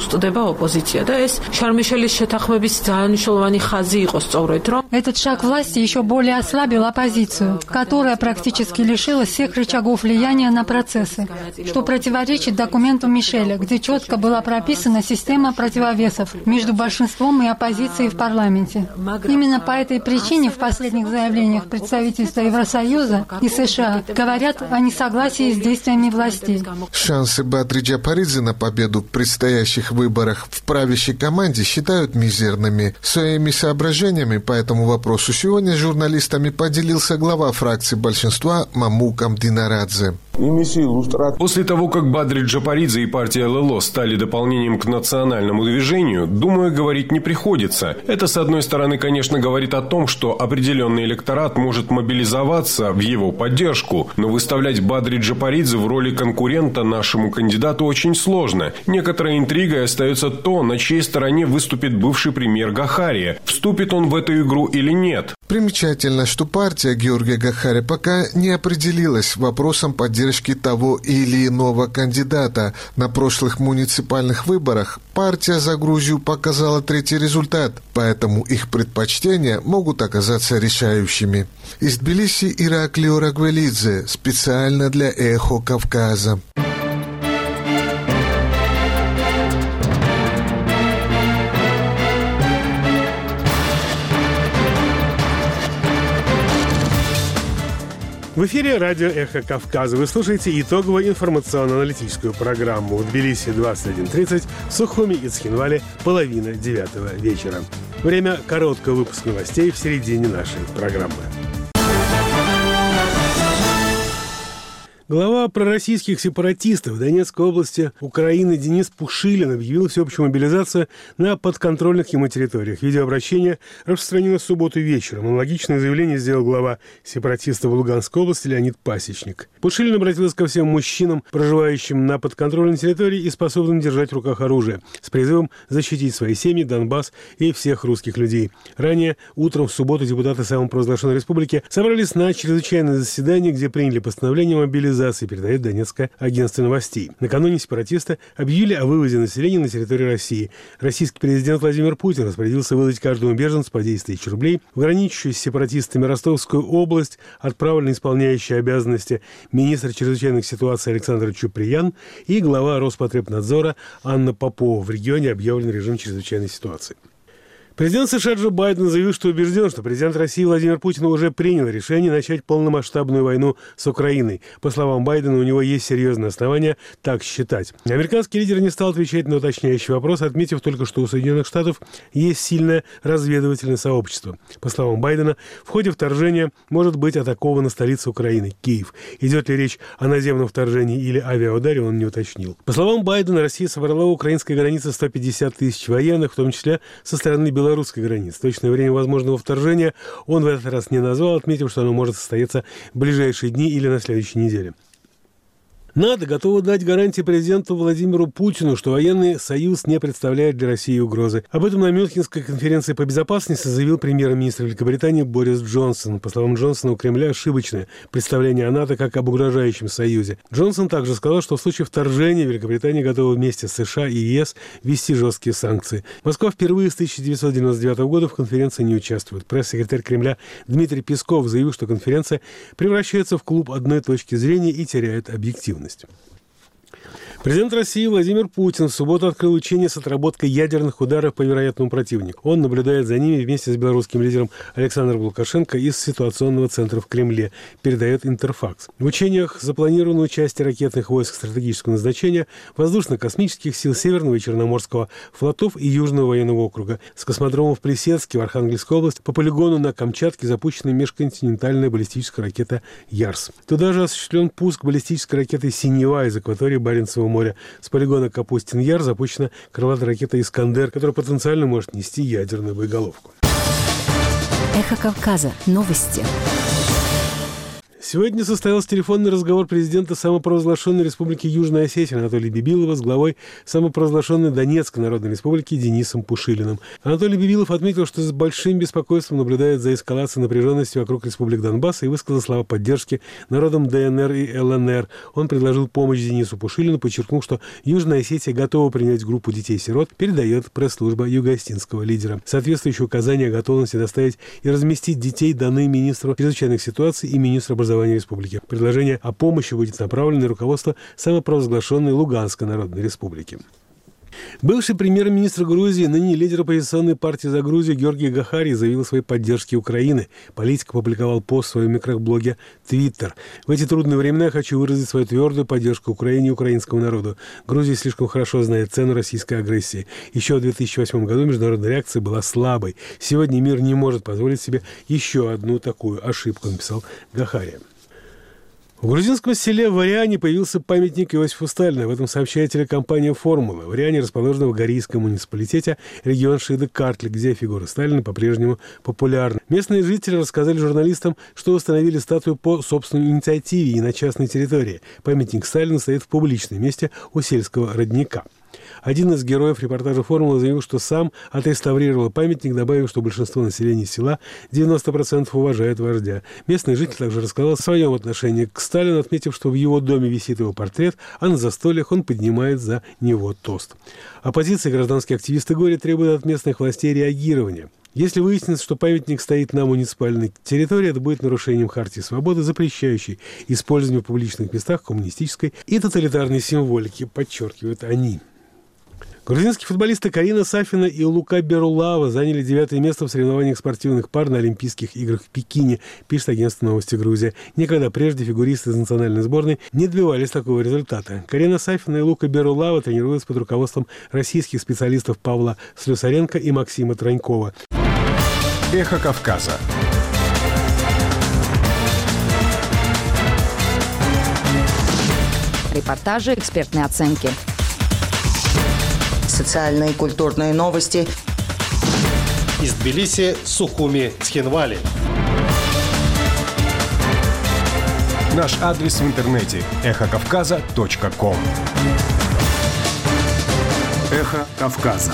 Этот шаг власти еще более ослабил оппозицию, которая практически лишилась всех рычагов влияния на процессы, что противоречит документу Мишеля, где четко была прописана система противовесов между большинством и оппозицией в парламенте. Именно по этой причине в последних заявлениях представительства Евросоюза и США говорят о несогласии с действиями властей. Шансы Бадри Джапаридзе на победу в предстоящих выборах в правящей команде считают мизерными. Своими соображениями по этому вопросу сегодня с журналистами поделился глава фракции большинства Мамукам Динарадзе. После того, как Бадри Джапаридзе и партия ЛЛО стали дополнением к национальному движению, думаю, говорить не приходится. Это, с одной стороны, конечно, говорит о том, что определенный электорат может мобилизоваться в его поддержку, но выставлять Бадри Джапаридзе в роли конкурента нашему кандидату очень сложно. Некоторой интригой остается то, на чьей стороне выступит бывший премьер Гахария. Вступит он в эту игру или нет? Примечательно, что партия Георгия Гахари пока не определилась с вопросом поддержки того или иного кандидата. На прошлых муниципальных выборах партия «За Грузию» показала третий результат, поэтому их предпочтения могут оказаться решающими. Из Тбилиси Ираклио Рагвелидзе, специально для «Эхо Кавказа». В эфире радио «Эхо Кавказа». Вы слушаете итоговую информационно-аналитическую программу. В Тбилиси 21:30, в Сухуми и Цхинвале 8:30 вечера. Время короткого выпуска новостей в середине нашей программы. Глава пророссийских сепаратистов в Донецкой области Украины Денис Пушилин объявил всеобщую мобилизацию на подконтрольных ему территориях. Видеообращение распространено в субботу вечером. Аналогичное заявление сделал глава сепаратистов в Луганской области Леонид Пасечник. Пушилин обратился ко всем мужчинам, проживающим на подконтрольной территории и способным держать в руках оружие, с призывом защитить свои семьи, Донбасс и всех русских людей. Ранее утром в субботу депутаты самопровозглашенной республики собрались на чрезвычайное заседание, где приняли постановление о мобилизации, передает Донецкое агентство новостей. Накануне сепаратисты объявили о вывозе населения на территорию России. Российский президент Владимир Путин распорядился выдать каждому беженцу по 10 тысяч рублей. В граничащую с сепаратистами Ростовскую область отправлен исполняющий обязанности министр чрезвычайных ситуаций Александр Чуприян и глава Роспотребнадзора Анна Попова. В регионе объявлен режим чрезвычайной ситуации. Президент США Джо Байден заявил, что убежден, что президент России Владимир Путин уже принял решение начать полномасштабную войну с Украиной. По словам Байдена, у него есть серьезные основания так считать. Американский лидер не стал отвечать на уточняющий вопрос, отметив только, что у Соединенных Штатов есть сильное разведывательное сообщество. По словам Байдена, в ходе вторжения может быть атакована столица Украины – Киев. Идет ли речь о наземном вторжении или авиаударе, он не уточнил. По словам Байдена, Россия собрала у украинской границы 150 тысяч военных, в том числе со стороны белорусской границы. Точное время возможного вторжения он в этот раз не назвал, отметив, что оно может состояться в ближайшие дни или на следующей неделе. НАТО готово дать гарантии президенту Владимиру Путину, что военный союз не представляет для России угрозы. Об этом на Мюнхенской конференции по безопасности заявил премьер-министр Великобритании Борис Джонсон. По словам Джонсона, у Кремля ошибочное представление о НАТО как об угрожающем союзе. Джонсон также сказал, что в случае вторжения Великобритания готова вместе с США и ЕС ввести жесткие санкции. Москва впервые с 1999 года в конференции не участвует. Пресс-секретарь Кремля Дмитрий Песков заявил, что конференция превращается в клуб одной точки зрения и теряет объективность. Президент России Владимир Путин в субботу открыл учение с отработкой ядерных ударов по вероятному противнику. Он наблюдает за ними вместе с белорусским лидером Александром Лукашенко из ситуационного центра в Кремле, передает Интерфакс. В учениях запланировано участие ракетных войск стратегического назначения, воздушно-космических сил Северного и Черноморского флотов и Южного военного округа. С космодрома в Плесецке в Архангельской области по полигону на Камчатке запущена межконтинентальная баллистическая ракета «Ярс». Туда же осуществлен пуск баллистической ракеты «Синева» из акватории Баренцева моря. С полигона Капустин-Яр запущена крылатая ракета «Искандер», которая потенциально может нести ядерную боеголовку. Эхо Кавказа. Новости. Сегодня состоялся телефонный разговор президента самопровозглашенной республики Южная Осетия Анатолия Бибилова с главой самопровозглашенной Донецкой Народной Республики Денисом Пушилиным. Анатолий Бибилов отметил, что с большим беспокойством наблюдает за эскалацией напряженности вокруг республик Донбасса и высказал слова поддержки народам ДНР и ЛНР. Он предложил помощь Денису Пушилину, подчеркнув, что Южная Осетия готова принять группу детей-сирот, передает пресс-служба югоостинского лидера. Соответствующие указания о готовности доставить и разместить детей даны министру чрезвычайных ситуаций и министру образования республики. Предложение о помощи будет направлено на руководство самопровозглашенной Луганской Народной Республики. Бывший премьер-министр Грузии, ныне лидер оппозиционной партии «За Грузию» Георгий Гахари заявил о своей поддержке Украины. Политик опубликовал пост в своем микроблоге Twitter. В эти трудные времена я хочу выразить свою твердую поддержку Украине и украинскому народу. Грузия слишком хорошо знает цену российской агрессии. Еще в 2008 году международная реакция была слабой. Сегодня мир не может позволить себе еще одну такую ошибку, написал Гахари. В грузинском селе Вариане появился памятник Иосифу Сталину. Об этом сообщает телекомпания «Формула». Вариане расположена в Горийском муниципалитете, регион Шиды-Картли, где фигура Сталина по-прежнему популярна. Местные жители рассказали журналистам, что установили статую по собственной инициативе и на частной территории. Памятник Сталину стоит в публичном месте у сельского родника. Один из героев репортажа «Формулы» заявил, что сам отреставрировал памятник, добавив, что большинство населения села 90% уважает вождя. Местный житель также рассказал о своем отношении к Сталину, отметив, что в его доме висит его портрет, а на застольях он поднимает за него тост. Оппозиция и гражданские активисты говорят, требуют от местных властей реагирования. Если выяснится, что памятник стоит на муниципальной территории, это будет нарушением Хартии свободы, запрещающей использование в публичных местах коммунистической и тоталитарной символики, подчеркивают они. Грузинские футболисты Карина Сафина и Лука Берулава заняли 9-е место в соревнованиях спортивных пар на Олимпийских играх в Пекине, пишет агентство «Новости Грузия». Никогда прежде фигуристы из национальной сборной не добивались такого результата. Карина Сафина и Лука Берулава тренируются под руководством российских специалистов Павла Слюсаренко и Максима Тронькова. Эхо Кавказа. Репортажи, экспертные оценки. Социальные и культурные новости. Из Тбилиси, Сухуми, Цхинвали. Наш адрес в интернете – эхокавказа.ком. Эхо Кавказа.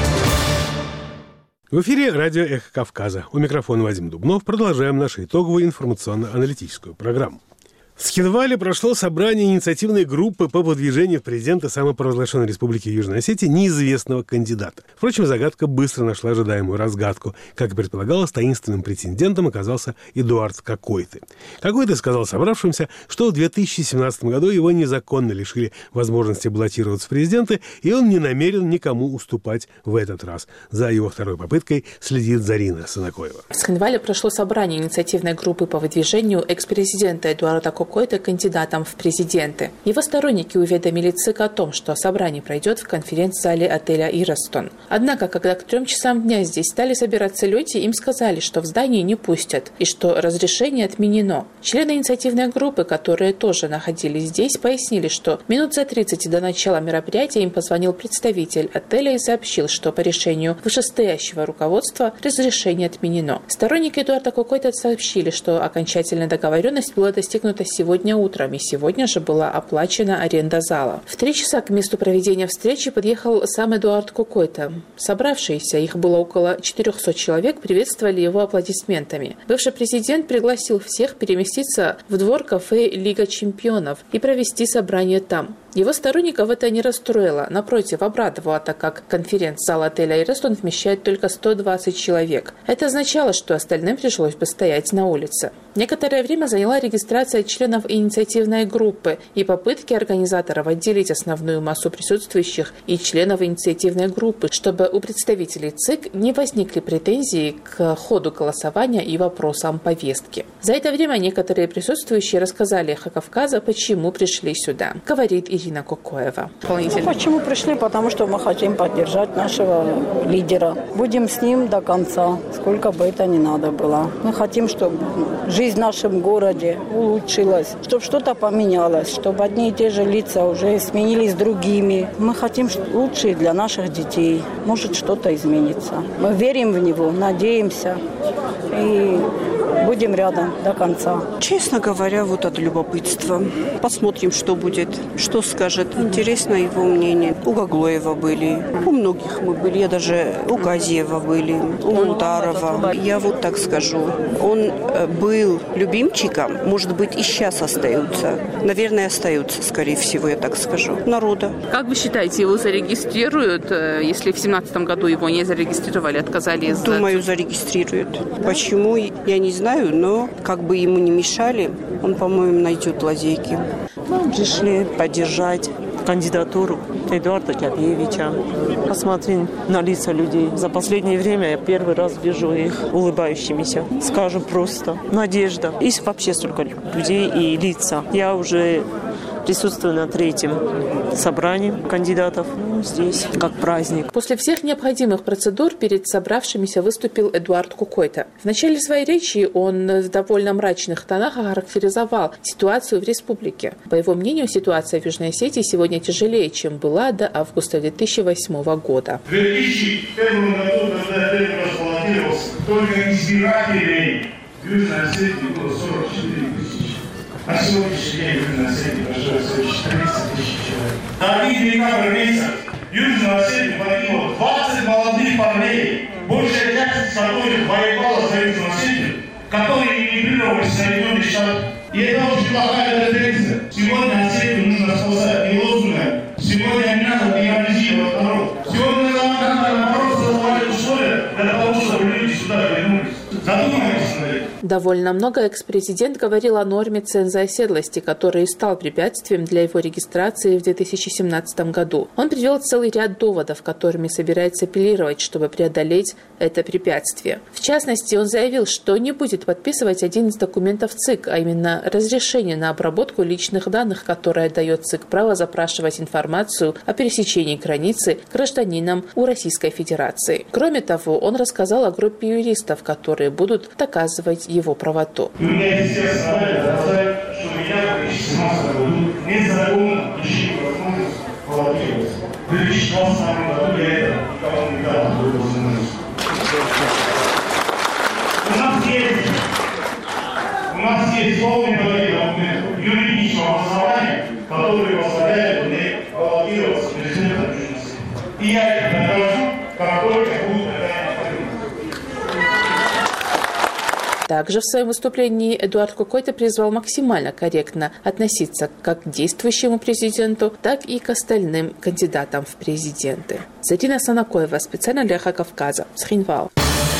В эфире радио «Эхо Кавказа». У микрофона Вадим Дубнов. Продолжаем нашу итоговую информационно-аналитическую программу. В Цхинвале прошло собрание инициативной группы по выдвижению в президенты самопровозглашенной Республики Южной Осетии неизвестного кандидата. Впрочем, загадка быстро нашла ожидаемую разгадку. Как и предполагалось, таинственным претендентом оказался Эдуард Кокойты. Кокойты сказал собравшимся, что в 2017 году его незаконно лишили возможности баллотироваться в президенты, и он не намерен никому уступать в этот раз. За его второй попыткой следит Зарина Санакоева. В Цхинвале прошло собрание инициативной группы по выдвижению экс-президента Эдуарда Кокойты кандидатом в президенты. Его сторонники уведомили ЦИК о том, что собрание пройдет в конференц-зале отеля «Ирастон». Однако, когда к 3 часам дня здесь стали собираться люди, им сказали, что в здание не пустят и что разрешение отменено. Члены инициативной группы, которые тоже находились здесь, пояснили, что минут за 30 до начала мероприятия им позвонил представитель отеля и сообщил, что по решению вышестоящего руководства разрешение отменено. Сторонники Эдуарда Кокойты сообщили, что окончательная договоренность была достигнута сегодня утром, и сегодня же была оплачена аренда зала. В 3 часа к месту проведения встречи подъехал сам Эдуард Кокойты. Собравшиеся, их было около 400 человек, приветствовали его аплодисментами. Бывший президент пригласил всех переместиться в двор кафе «Лига чемпионов» и провести собрание там. Его сторонников это не расстроило, напротив, обрадовало, так как конференц-зал отеля «Ирастон» вмещает только 120 человек. Это означало, что остальным пришлось бы стоять на улице. Некоторое время заняла регистрация членов инициативной группы и попытки организаторов отделить основную массу присутствующих и членов инициативной группы, чтобы у представителей ЦИК не возникли претензии к ходу голосования и вопросам повестки. За это время некоторые присутствующие рассказали «Эхо Кавказа», почему пришли сюда, говорит Ирина Кокоева. Почему пришли? Потому что мы хотим поддержать нашего лидера. Будем с ним до конца, сколько бы это ни надо было. Мы хотим, чтобы жизнь в нашем городе улучшилась, чтобы что-то поменялось, чтобы одни и те же лица уже сменились другими. Мы хотим лучшее для наших детей. Может, что-то изменится. Мы верим в него, надеемся и будем рядом до конца. Честно говоря, вот от любопытства. Посмотрим, что будет, что скажет. Интересно его мнение. У Гаглоева были, у многих мы были, я даже у Газиева были, у Мунтарова. Я вот так скажу. Он был любимчиком, может быть, и сейчас остается. Наверное, остается, скорее всего, я так скажу. Народа. Как вы считаете, его зарегистрируют, если в 2017 году его не зарегистрировали, отказали из... Думаю, зарегистрируют. Почему, я не знаю, но как бы ему не мешали, он, по-моему, найдет лазейки. Мы пришли поддержать кандидатуру Эдуарда Капиевича. Посмотрим на лица людей. За последнее время я первый раз вижу их улыбающимися. Скажу просто. Надежда. И вообще столько людей и лица. Я уже присутствую на 3-м собрании кандидатов. Здесь как праздник. После всех необходимых процедур перед собравшимися выступил Эдуард Кокойты. В начале своей речи он в довольно мрачных тонах охарактеризовал ситуацию в республике. По его мнению, ситуация в Южной Осетии сегодня тяжелее, чем была до августа 2008 года. В 2001 году, когда я разбалансировался, только избирателей в Южной Осетии было 44 тысячи. На сегодняшний день в Южной Осетии проживает 30 тысяч человек. На 1 декабрь месяц Южную Осетию погибло 20 молодых парней, большая часть которых воевала за Южную Осетию, которые эмигрировали в Соединенные Штаты. И это очень плохая тенденция. Сегодня Осетию нужно спасать не лозунгами. Сегодня не надо демонизировать народ. Сегодня надо наоборот создавать условия для того, чтобы люди сюда вернулись. Задумайтесь над этим. Довольно много экс-президент говорил о норме ценза оседлости, который стал препятствием для его регистрации в 2017 году. Он привел целый ряд доводов, которыми собирается апеллировать, чтобы преодолеть это препятствие. В частности, он заявил, что не будет подписывать один из документов ЦИК, а именно разрешение на обработку личных данных, которое дает ЦИК право запрашивать информацию о пересечении границы гражданинам у Российской Федерации. Кроме того, он рассказал о группе юристов, которые будут доказывать его правоту. И у меня есть все основания доказать, что меня в 2017 году незаконно лишили возможности баллотироваться. В 2022 году я это никому не дал такой возможности. У нас есть полный пакет документов юридического образования, которые позволяют мне баллотироваться президентом Южной Осетии. И я это докажу, как только будет такая необходимость. Также в своем выступлении Эдуард Кокойто призвал максимально корректно относиться как к действующему президенту, так и к остальным кандидатам в президенты. Зарина Санакоева, специально для Эхо Кавказа, Схинвал.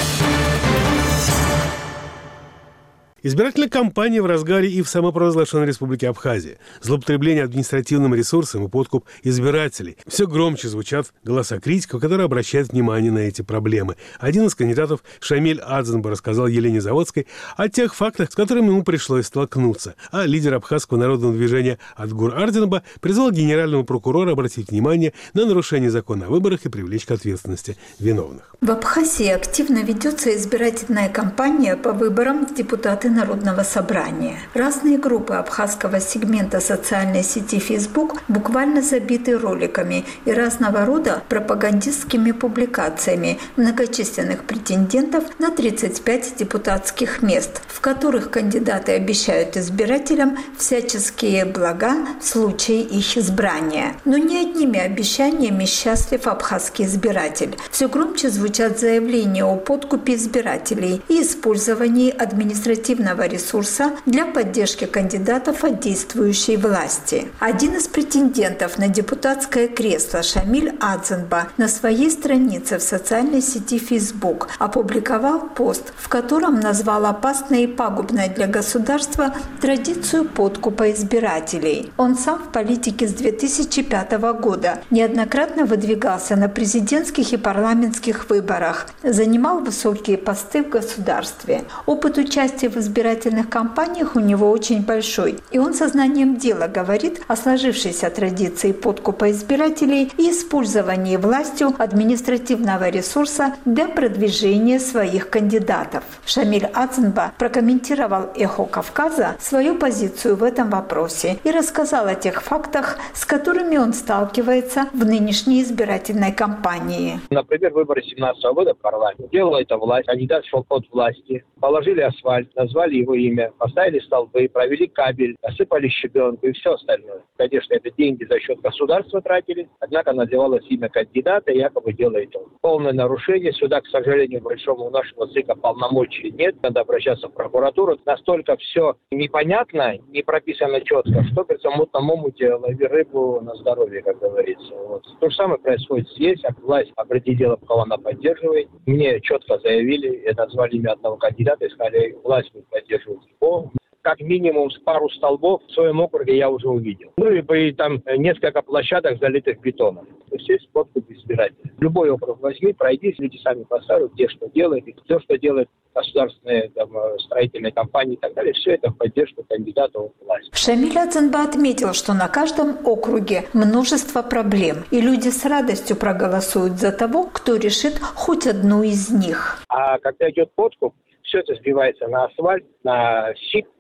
Избирательная кампания в разгаре и в самопровозглашенной республике Абхазия. Злоупотребление административным ресурсом и подкуп избирателей. Все громче звучат голоса критиков, которые обращают внимание на эти проблемы. Один из кандидатов, Шамиль Адзенба, рассказал Елене Заводской о тех фактах, с которыми ему пришлось столкнуться. А лидер абхазского народного движения Адгур Арденба призвал генерального прокурора обратить внимание на нарушение закона о выборах и привлечь к ответственности виновных. В Абхазии активно ведется избирательная кампания по выборам в депутаты Народного собрания. Разные группы абхазского сегмента социальной сети Facebook буквально забиты роликами и разного рода пропагандистскими публикациями многочисленных претендентов на 35 депутатских мест, в которых кандидаты обещают избирателям всяческие блага в случае их избрания. Но не одними обещаниями счастлив абхазский избиратель. Все громче звучат заявления о подкупе избирателей и использовании административного ресурса для поддержки кандидатов от действующей власти. Один из претендентов на депутатское кресло, Шамиль Адзенба, на своей странице в социальной сети Facebook опубликовал пост, в котором назвал опасной и пагубной для государства традицию подкупа избирателей. Он сам в политике с 2005 года неоднократно выдвигался на президентских и парламентских выборах, занимал высокие посты в государстве. Опыт участия в избирательных кампаниях у него очень большой, и он сознанием дела говорит о сложившейся традиции подкупа избирателей и использовании властью административного ресурса для продвижения своих кандидатов. Шамиль Адзенба прокомментировал «Эхо Кавказа» свою позицию в этом вопросе и рассказал о тех фактах, с которыми он сталкивается в нынешней избирательной кампании. Например, выборы 2017 года в парламент. Делала это власть, кандидат шел от власти, положили асфальт, назвали его имя, поставили столбы, провели кабель, осыпали щебенку и все остальное. Конечно, это деньги за счет государства тратили, однако называлось имя кандидата и якобы делает он. Полное нарушение. Сюда, к сожалению, большому у нашего ЦИКа полномочий нет. Надо обращаться в прокуратуру. Настолько все непонятно, не прописано четко, что, говорится, в мутном омуте лови рыбу на здоровье, как говорится. Вот. То же самое происходит здесь. Власть определила, кого она поддерживает. Мне четко заявили, назвали имя одного кандидата и сказали, власть будет поддерживать его. Как минимум с пару столбов в своем округе я уже увидел. Ну и там несколько площадок, залитых бетоном. То есть есть подкуп избирателей. Любой округ возьми, пройди, люди сами поставят, где что делает. И все, что делает государственные строительные компании и так далее, все это в поддержку кандидата в власть. Шамиль Адзенба отметил, что на каждом округе множество проблем, и люди с радостью проголосуют за того, кто решит хоть одну из них. А когда идет подкуп, все это сбивается на асфальт, на щит,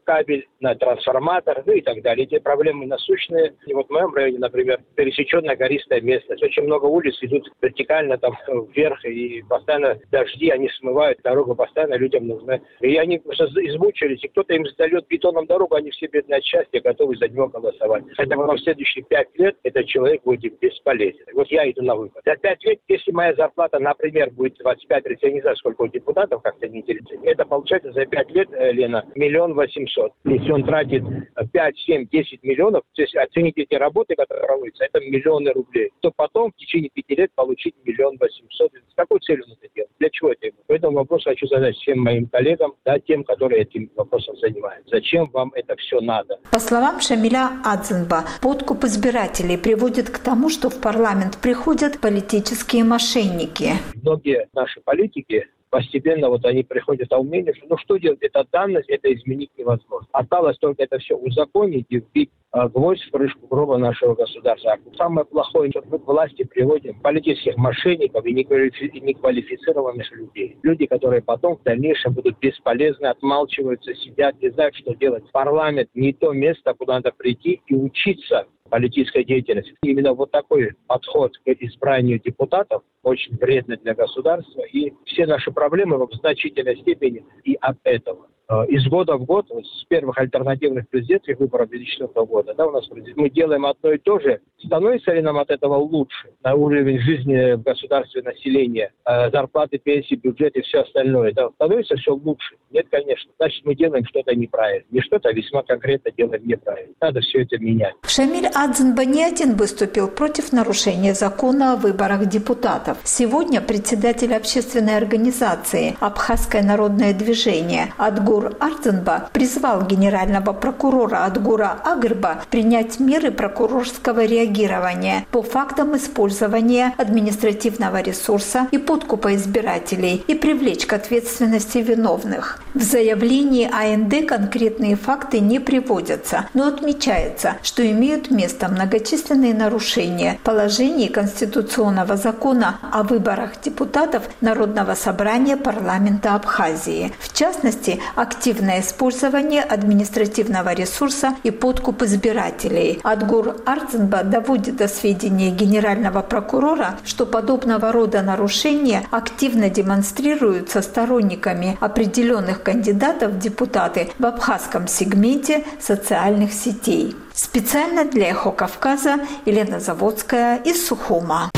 кабель, на трансформатор, ну и так далее. Эти проблемы насущные. И вот в моем районе, например, пересеченная гористая местность. Очень много улиц идут вертикально там вверх, и постоянно дожди, они смывают дорогу, постоянно людям нужны. И они измучились, и кто-то им сдает бетоном дорогу, они все бедные от счастья, готовы за него голосовать. Хотя потом в следующие 5 лет этот человек будет бесполезен. Вот я иду на выбор. За 5 лет, если моя зарплата, например, будет 25-30, я не знаю, сколько у депутатов, как-то не интересно. Это получается за 5 лет, Лена, 1 800 000. Если он тратит 5, 7, 10 миллионов, то есть оцените эти работы, которые проводятся, это миллионы рублей, то потом в течение 5 лет получить 1 800 000. С какой целью он это делает? Для чего это? Поэтому вопрос хочу задать всем моим коллегам, да, тем, которые этим вопросом занимаются. Зачем вам это все надо? По словам Шамиля Адзенба, подкуп избирателей приводит к тому, что в парламент приходят политические мошенники. Многие наши политики постепенно вот они приходят к мнению, что ну что делать, это данность, это изменить невозможно. Осталось только это все узаконить и вбить гвоздь в крышку гроба нашего государства. А самое плохое, что мы к власти приводим политических мошенников и неквалифицированных людей. Люди, которые потом в дальнейшем будут бесполезны, отмалчиваются, сидят, не знают, что делать. Парламент не то место, куда надо прийти и учиться политической деятельности. Именно вот такой подход к избранию депутатов очень вредный для государства. И все наши проблемы в значительной степени и от этого. Из года в год, с первых альтернативных президентских выборов 2004 года, да, у нас мы делаем одно и то же. Становится ли нам от этого лучше на уровень жизни в государстве населения, зарплаты, пенсии, бюджет и все остальное? Да, становится все лучше? Нет, конечно. Значит, мы делаем что-то неправильно. Не что-то, а весьма конкретно делаем неправильно. Надо все это менять. Шамиль Адзенба не один выступил против нарушения закона о выборах депутатов. Сегодня председатель общественной организации «Абхазское народное движение» Адгур Адзенба призвал генерального прокурора Адгура Агырба принять меры прокурорского реагирования по фактам использования административного ресурса и подкупа избирателей и привлечь к ответственности виновных. В заявлении АНД конкретные факты не приводятся, но отмечается, что имеют место многочисленные нарушения положений Конституционного закона о выборах депутатов Народного собрания парламента Абхазии. В частности, активное использование административного ресурса и подкуп избирателей. Адгур Адзенба доводит до сведения генерального прокурора, что подобного рода нарушения активно демонстрируются сторонниками определенных кандидатов в депутаты в абхазском сегменте социальных сетей. Специально для «Эхо Кавказа» Елена Заводская из Сухума.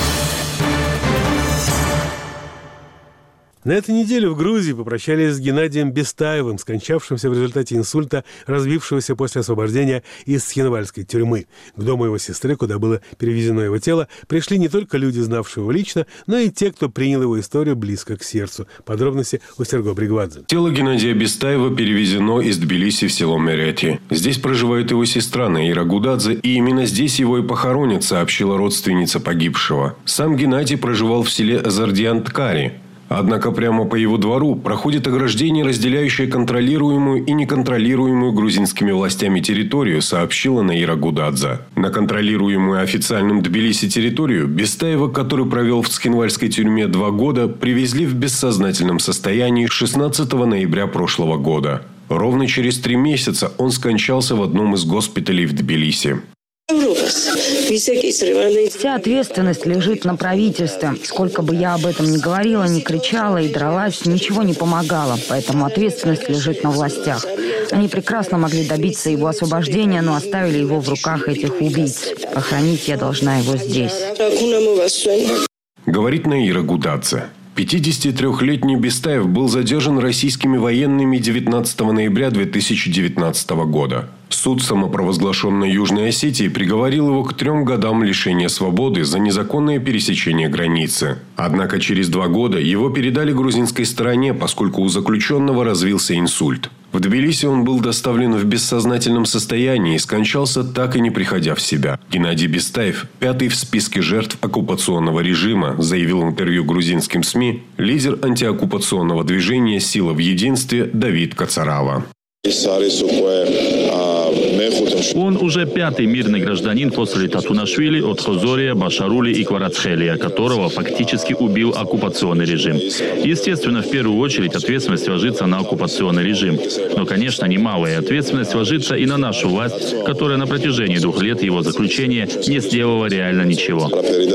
На этой неделе в Грузии попрощались с Геннадием Бестаевым, скончавшимся в результате инсульта, развившегося после освобождения из Цхинвальской тюрьмы. К дому его сестры, куда было перевезено его тело, пришли не только люди, знавшие его лично, но и те, кто принял его историю близко к сердцу. Подробности у Серго Бригвадзе. Тело Геннадия Бестаева перевезено из Тбилиси в село Мерети. Здесь проживает его сестра Наира Гудадзе, и именно здесь его и похоронят, сообщила родственница погибшего. Сам Геннадий проживал в селе Азардиан-Ткари. Однако прямо по его двору проходит ограждение, разделяющее контролируемую и неконтролируемую грузинскими властями территорию, сообщила Наира Гудадзе. На контролируемую официальным Тбилиси территорию Бестаева, который провел в Цхинвальской тюрьме 2 года, привезли в бессознательном состоянии 16 ноября прошлого года. Ровно через 3 месяца он скончался в одном из госпиталей в Тбилиси. Вся ответственность лежит на правительстве. Сколько бы я об этом ни говорила, ни кричала и дралась, ничего не помогало. Поэтому ответственность лежит на властях. Они прекрасно могли добиться его освобождения, но оставили его в руках этих убийц. Похоронить я должна его здесь. Говорит Наира Гудадзе. 53-летний Бестаев был задержан российскими военными 19 ноября 2019 года. Суд самопровозглашенной Южной Осетии приговорил его к 3 годам лишения свободы за незаконное пересечение границы. Однако через 2 года его передали грузинской стороне, поскольку у заключенного развился инсульт. В Тбилиси он был доставлен в бессознательном состоянии и скончался, так и не приходя в себя. Геннадий Бестаев – 5-й в списке жертв оккупационного режима, заявил в интервью грузинским СМИ лидер антиоккупационного движения «Сила в единстве» Давид Кацарава. Он уже 5-й мирный гражданин после Татунашвили, Отхозория, Башарули и Кварацхелия, которого фактически убил оккупационный режим. Естественно, в первую очередь ответственность ложится на оккупационный режим. Но, конечно, немалая ответственность ложится и на нашу власть, которая на протяжении 2 лет его заключения не сделала реально ничего.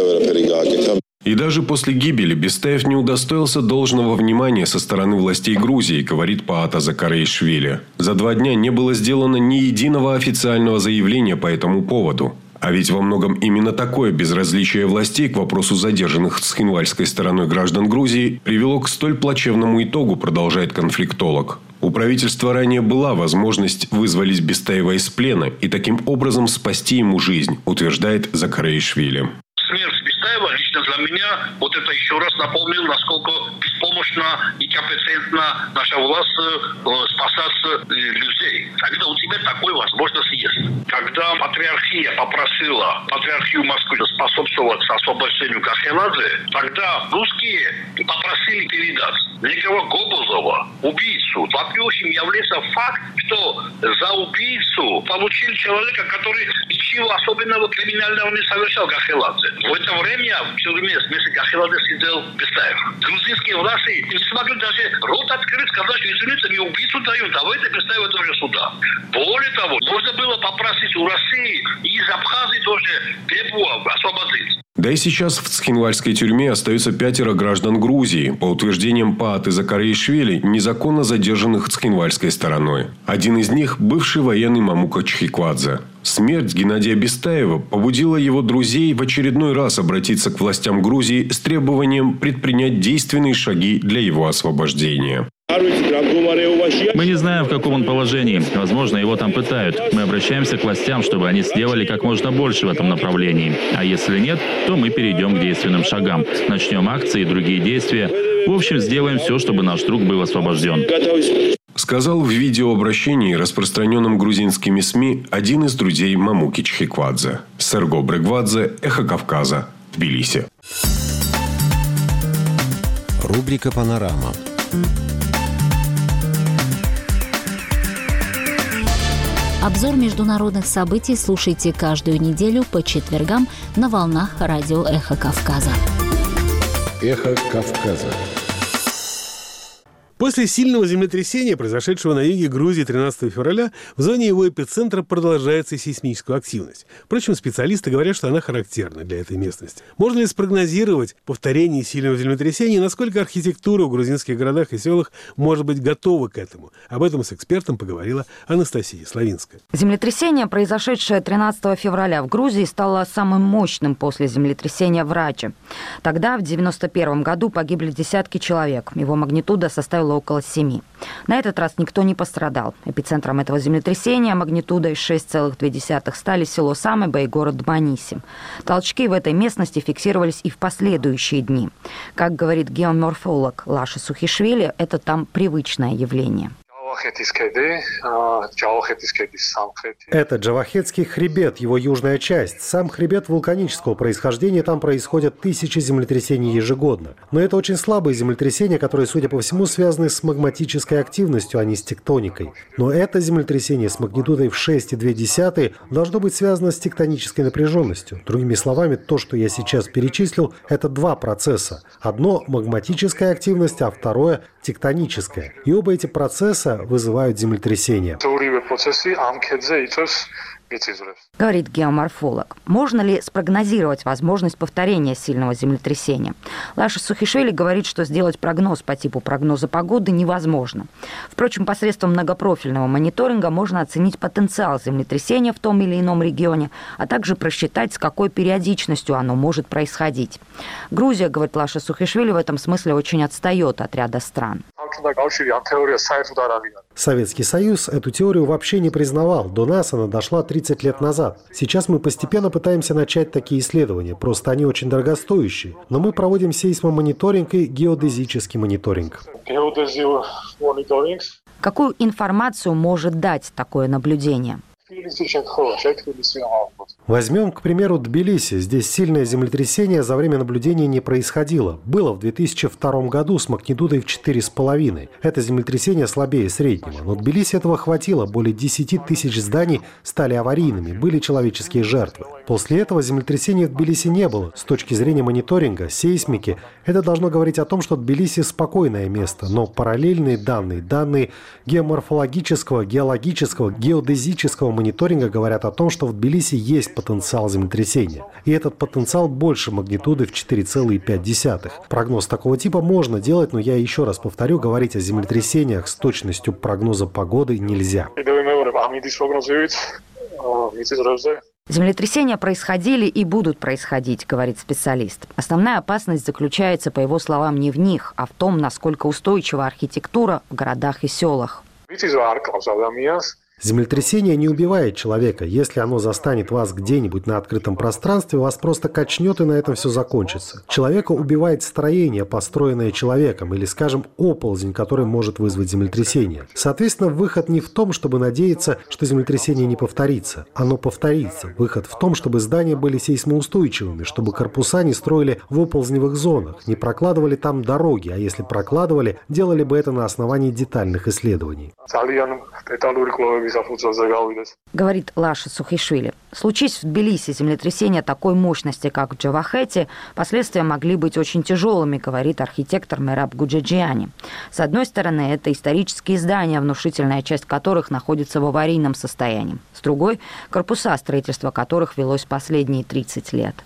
И даже после гибели Бестаев не удостоился должного внимания со стороны властей Грузии, говорит Паата Закараишвили. За 2 дня не было сделано ни единого официального заявления по этому поводу. А ведь во многом именно такое безразличие властей к вопросу задержанных цхинвальской стороной граждан Грузии привело к столь плачевному итогу, продолжает конфликтолог. У правительства ранее была возможность вызволить Бестаева из плена и таким образом спасти ему жизнь, утверждает Закараишвили. Смерть Бестаева лично для меня вот это еще раз напомнил, насколько беспомощна и компетентна наша власть спасать людей. Когда у тебя такой возможность есть. Когда патриархия попросила патриархию Москвы способствовать освобождению Кахеладзе, тогда русские попросили передать некого Гобузова, убийцу. Во-первых, является факт, что за убийцу получили человека, который ничего особенного криминального не совершал Кахеладзе. В это время в тюрьме вместе Кахеладзе сидел Бестаев. Грузинские власти не смогли даже рот открыть, сказать, что извините, мне убийцу дают, давайте Бестаева тоже сюда. Более того, можно было попросить у России и из Абхазии тоже Пепуа освободить. Да и сейчас в цхинвальской тюрьме остаются 5 граждан Грузии, по утверждениям Пааты Закараишвили, незаконно задержанных цхинвальской стороной. Один из них – бывший военный Мамука Чхиквадзе. Смерть Геннадия Бестаева побудила его друзей в очередной раз обратиться к властям Грузии с требованием предпринять действенные шаги для его освобождения. Мы не знаем, в каком он положении. Возможно, его там пытают. Мы обращаемся к властям, чтобы они сделали как можно больше в этом направлении. А если нет, то мы перейдем к действенным шагам. Начнем акции и другие действия. В общем, сделаем все, чтобы наш друг был освобожден. Сказал в видеообращении, распространенном грузинскими СМИ, один из друзей Мамуки Чхиквадзе. Серго Брегвадзе, Эхо Кавказа, Тбилиси. Рубрика «Панорама». Обзор международных событий слушайте каждую неделю по четвергам на волнах радио «Эхо Кавказа». «Эхо Кавказа». После сильного землетрясения, произошедшего на юге Грузии 13 февраля, в зоне его эпицентра продолжается сейсмическая активность. Впрочем, специалисты говорят, что она характерна для этой местности. Можно ли спрогнозировать повторение сильного землетрясения и насколько архитектура в грузинских городах и селах может быть готова к этому? Об этом с экспертом поговорила Анастасия Славинская. Землетрясение, произошедшее 13 февраля в Грузии, стало самым мощным после землетрясения в Раче. Тогда, в 1991 году, погибли десятки человек. Его магнитуда составила около 7. На этот раз никто не пострадал. Эпицентром этого землетрясения магнитудой 6,2 стали село Самеба и город Дманиси. Толчки в этой местности фиксировались и в последующие дни. Как говорит геоморфолог Лаша Сухишвили, это там привычное явление. Это Джавахетский хребет, его южная часть. Сам хребет вулканического происхождения, там происходят тысячи землетрясений ежегодно. Но это очень слабые землетрясения, которые, судя по всему, связаны с магматической активностью, а не с тектоникой. Но это землетрясение с магнитудой в 6,2 должно быть связано с тектонической напряженностью. Другими словами, то, что я сейчас перечислил, это 2 процесса. Одно – магматическая активность, а второе – тектоническая. И оба эти процесса вызывают землетрясения. Говорит геоморфолог. Можно ли спрогнозировать возможность повторения сильного землетрясения? Лаша Сухишвили говорит, что сделать прогноз по типу прогноза погоды невозможно. Впрочем, посредством многопрофильного мониторинга можно оценить потенциал землетрясения в том или ином регионе, а также просчитать, с какой периодичностью оно может происходить. Грузия, говорит Лаша Сухишвили, в этом смысле очень отстает от ряда стран. Советский Союз эту теорию вообще не признавал. До нас она дошла 30 лет назад. Сейчас мы постепенно пытаемся начать такие исследования. Просто они очень дорогостоящие. Но мы проводим сейсмомониторинг и геодезический мониторинг. Какую информацию может дать такое наблюдение? Возьмем, к примеру, Тбилиси. Здесь сильное землетрясение за время наблюдения не происходило. Было в 2002 году с магнитудой в 4,5. Это землетрясение слабее среднего. Но Тбилиси этого хватило. Более 10 тысяч зданий стали аварийными. Были человеческие жертвы. После этого землетрясения в Тбилиси не было. С точки зрения мониторинга, сейсмики, это должно говорить о том, что Тбилиси спокойное место. Но параллельные данные геоморфологического, геологического, геодезического мониторинга говорят о том, что в Тбилиси есть потенциал землетрясения. И этот потенциал больше магнитуды в 4,5. Прогноз такого типа можно делать, но я еще раз повторю, говорить о землетрясениях с точностью прогноза погоды нельзя. Землетрясения происходили и будут происходить, говорит специалист. Основная опасность заключается, по его словам, не в них, а в том, насколько устойчива архитектура в городах и селах. Землетрясение не убивает человека. Если оно застанет вас где-нибудь на открытом пространстве, вас просто качнет, и на этом все закончится. Человека убивает строение, построенное человеком, или, скажем, оползень, который может вызвать землетрясение. Соответственно, выход не в том, чтобы надеяться, что землетрясение не повторится. Оно повторится. Выход в том, чтобы здания были сейсмоустойчивыми, чтобы корпуса не строили в оползневых зонах, не прокладывали там дороги, а если прокладывали, делали бы это на основании детальных исследований. Говорит Лаша Сухишвили. Случись в Тбилиси землетрясение такой мощности, как в Джавахете, последствия могли быть очень тяжелыми, говорит архитектор Мераб Гуджаджиани. С одной стороны, это исторические здания, внушительная часть которых находится в аварийном состоянии. С другой – корпуса, строительство которых велось последние 30 лет.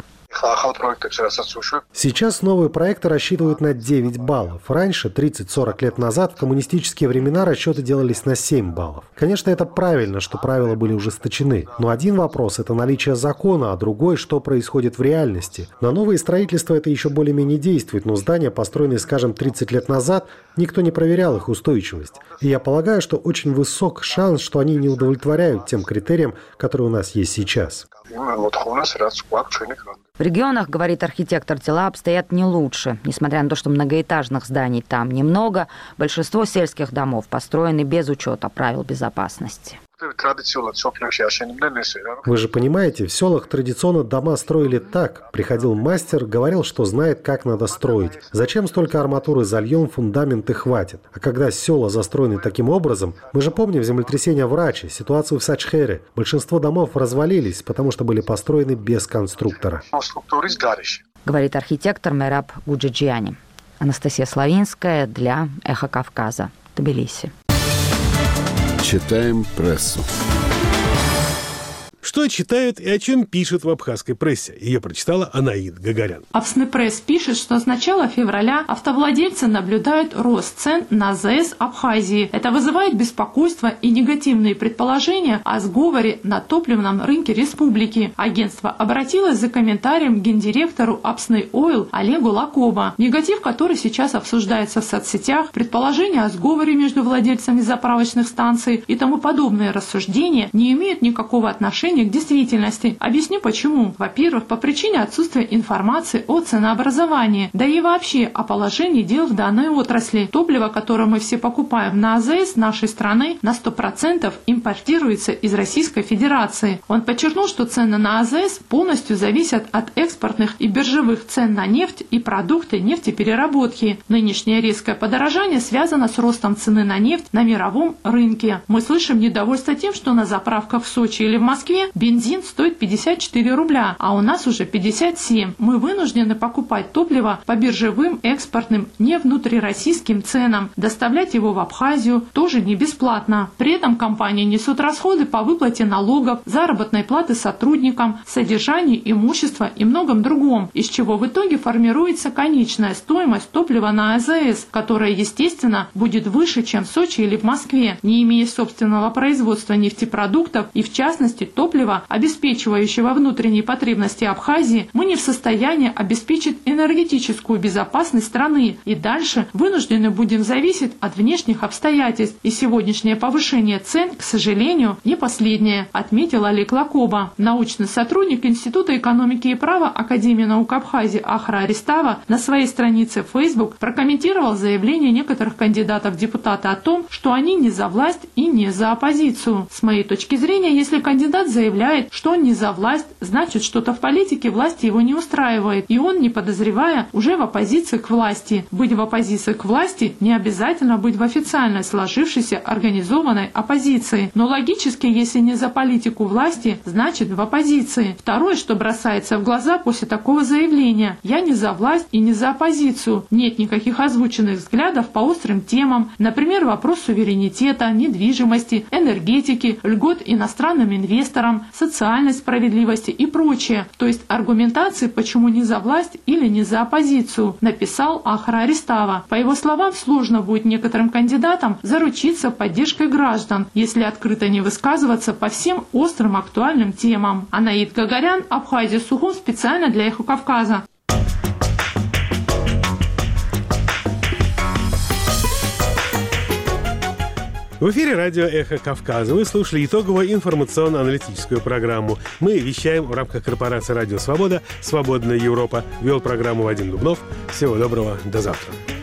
Сейчас новые проекты рассчитывают на 9 баллов. Раньше, 30-40 лет назад, в коммунистические времена расчеты делались на 7 баллов. Конечно, это правильно, что правила были ужесточены. Но один вопрос – это наличие закона, а другой – что происходит в реальности. На новые строительства это еще более-менее действует, но здания, построенные, скажем, 30 лет назад, никто не проверял их устойчивость. И я полагаю, что очень высок шанс, что они не удовлетворяют тем критериям, которые у нас есть сейчас. В регионах, говорит архитектор, дела обстоят не лучше. Несмотря на то, что многоэтажных зданий там немного, большинство сельских домов построены без учета правил безопасности. Вы же понимаете, в селах традиционно дома строили так. Приходил мастер, говорил, что знает, как надо строить. Зачем столько арматуры зальем, фундамент и хватит. А когда села застроены таким образом, мы же помним землетрясение в Раче, ситуацию в Сачхере. Большинство домов развалились, потому что были построены без конструктора. Говорит архитектор Мераб Гуджаджиани. Анастасия Славинская для «Эхо Кавказа», Тбилиси. Читаем прессу. Что читают и о чем пишут в абхазской прессе? Ее прочитала Анаид Гагарян. Абснепресс пишет, что с начала февраля автовладельцы наблюдают рост цен на АЗС Абхазии. Это вызывает беспокойство и негативные предположения о сговоре на топливном рынке республики. Агентство обратилось за комментарием к гендиректору Апсней Ойл Олегу Лакоба. Негатив, который сейчас обсуждается в соцсетях, предположения о сговоре между владельцами заправочных станций и тому подобные рассуждения не имеют никакого отношения к действительности. Объясню почему. Во-первых, по причине отсутствия информации о ценообразовании, да и вообще о положении дел в данной отрасли. Топливо, которое мы все покупаем на АЗС нашей страны, на 100% импортируется из Российской Федерации. Он подчеркнул, что цены на АЗС полностью зависят от экспортных и биржевых цен на нефть и продукты нефтепереработки. Нынешнее резкое подорожание связано с ростом цены на нефть на мировом рынке. Мы слышим недовольство тем, что на заправках в Сочи или в Москве бензин стоит 54 рубля, а у нас уже 57. Мы вынуждены покупать топливо по биржевым, экспортным, не внутрироссийским ценам. Доставлять его в Абхазию тоже не бесплатно. При этом компании несут расходы по выплате налогов, заработной платы сотрудникам, содержанию имущества и многом другом, из чего в итоге формируется конечная стоимость топлива на АЗС, которая, естественно, будет выше, чем в Сочи или в Москве. Не имея собственного производства нефтепродуктов и, в частности, топлива, обеспечивающего внутренние потребности Абхазии, мы не в состоянии обеспечить энергетическую безопасность страны и дальше вынуждены будем зависеть от внешних обстоятельств. И сегодняшнее повышение цен, к сожалению, не последнее, отметил Олег Лакоба. Научный сотрудник Института экономики и права Академии наук Абхазии Ахра Аристава на своей странице в Facebook прокомментировал заявление некоторых кандидатов в депутаты о том, что они не за власть и не за оппозицию. С моей точки зрения, если кандидат заявляет, что он не за власть, значит, что-то в политике власти его не устраивает, и он, не подозревая, уже в оппозиции к власти. Быть в оппозиции к власти не обязательно быть в официально сложившейся организованной оппозиции. Но логически, если не за политику власти, значит в оппозиции. Второе, что бросается в глаза после такого заявления: я не за власть и не за оппозицию. Нет никаких озвученных взглядов по острым темам, например, вопрос суверенитета, недвижимости, энергетики, льгот иностранным инвесторам, социальной справедливости и прочее. То есть аргументации, почему не за власть или не за оппозицию, написал Ахра Аристава. По его словам, сложно будет некоторым кандидатам заручиться поддержкой граждан, если открыто не высказываться по всем острым актуальным темам. Анаид Гагарян, Абхазия, Сухум, специально для Эхо Кавказа. В эфире радио «Эхо Кавказа». Вы слушали итоговую информационно-аналитическую программу. Мы вещаем в рамках корпорации «Радио Свобода», «Свободная Европа». Вел программу Вадим Дубнов. Всего доброго, до завтра.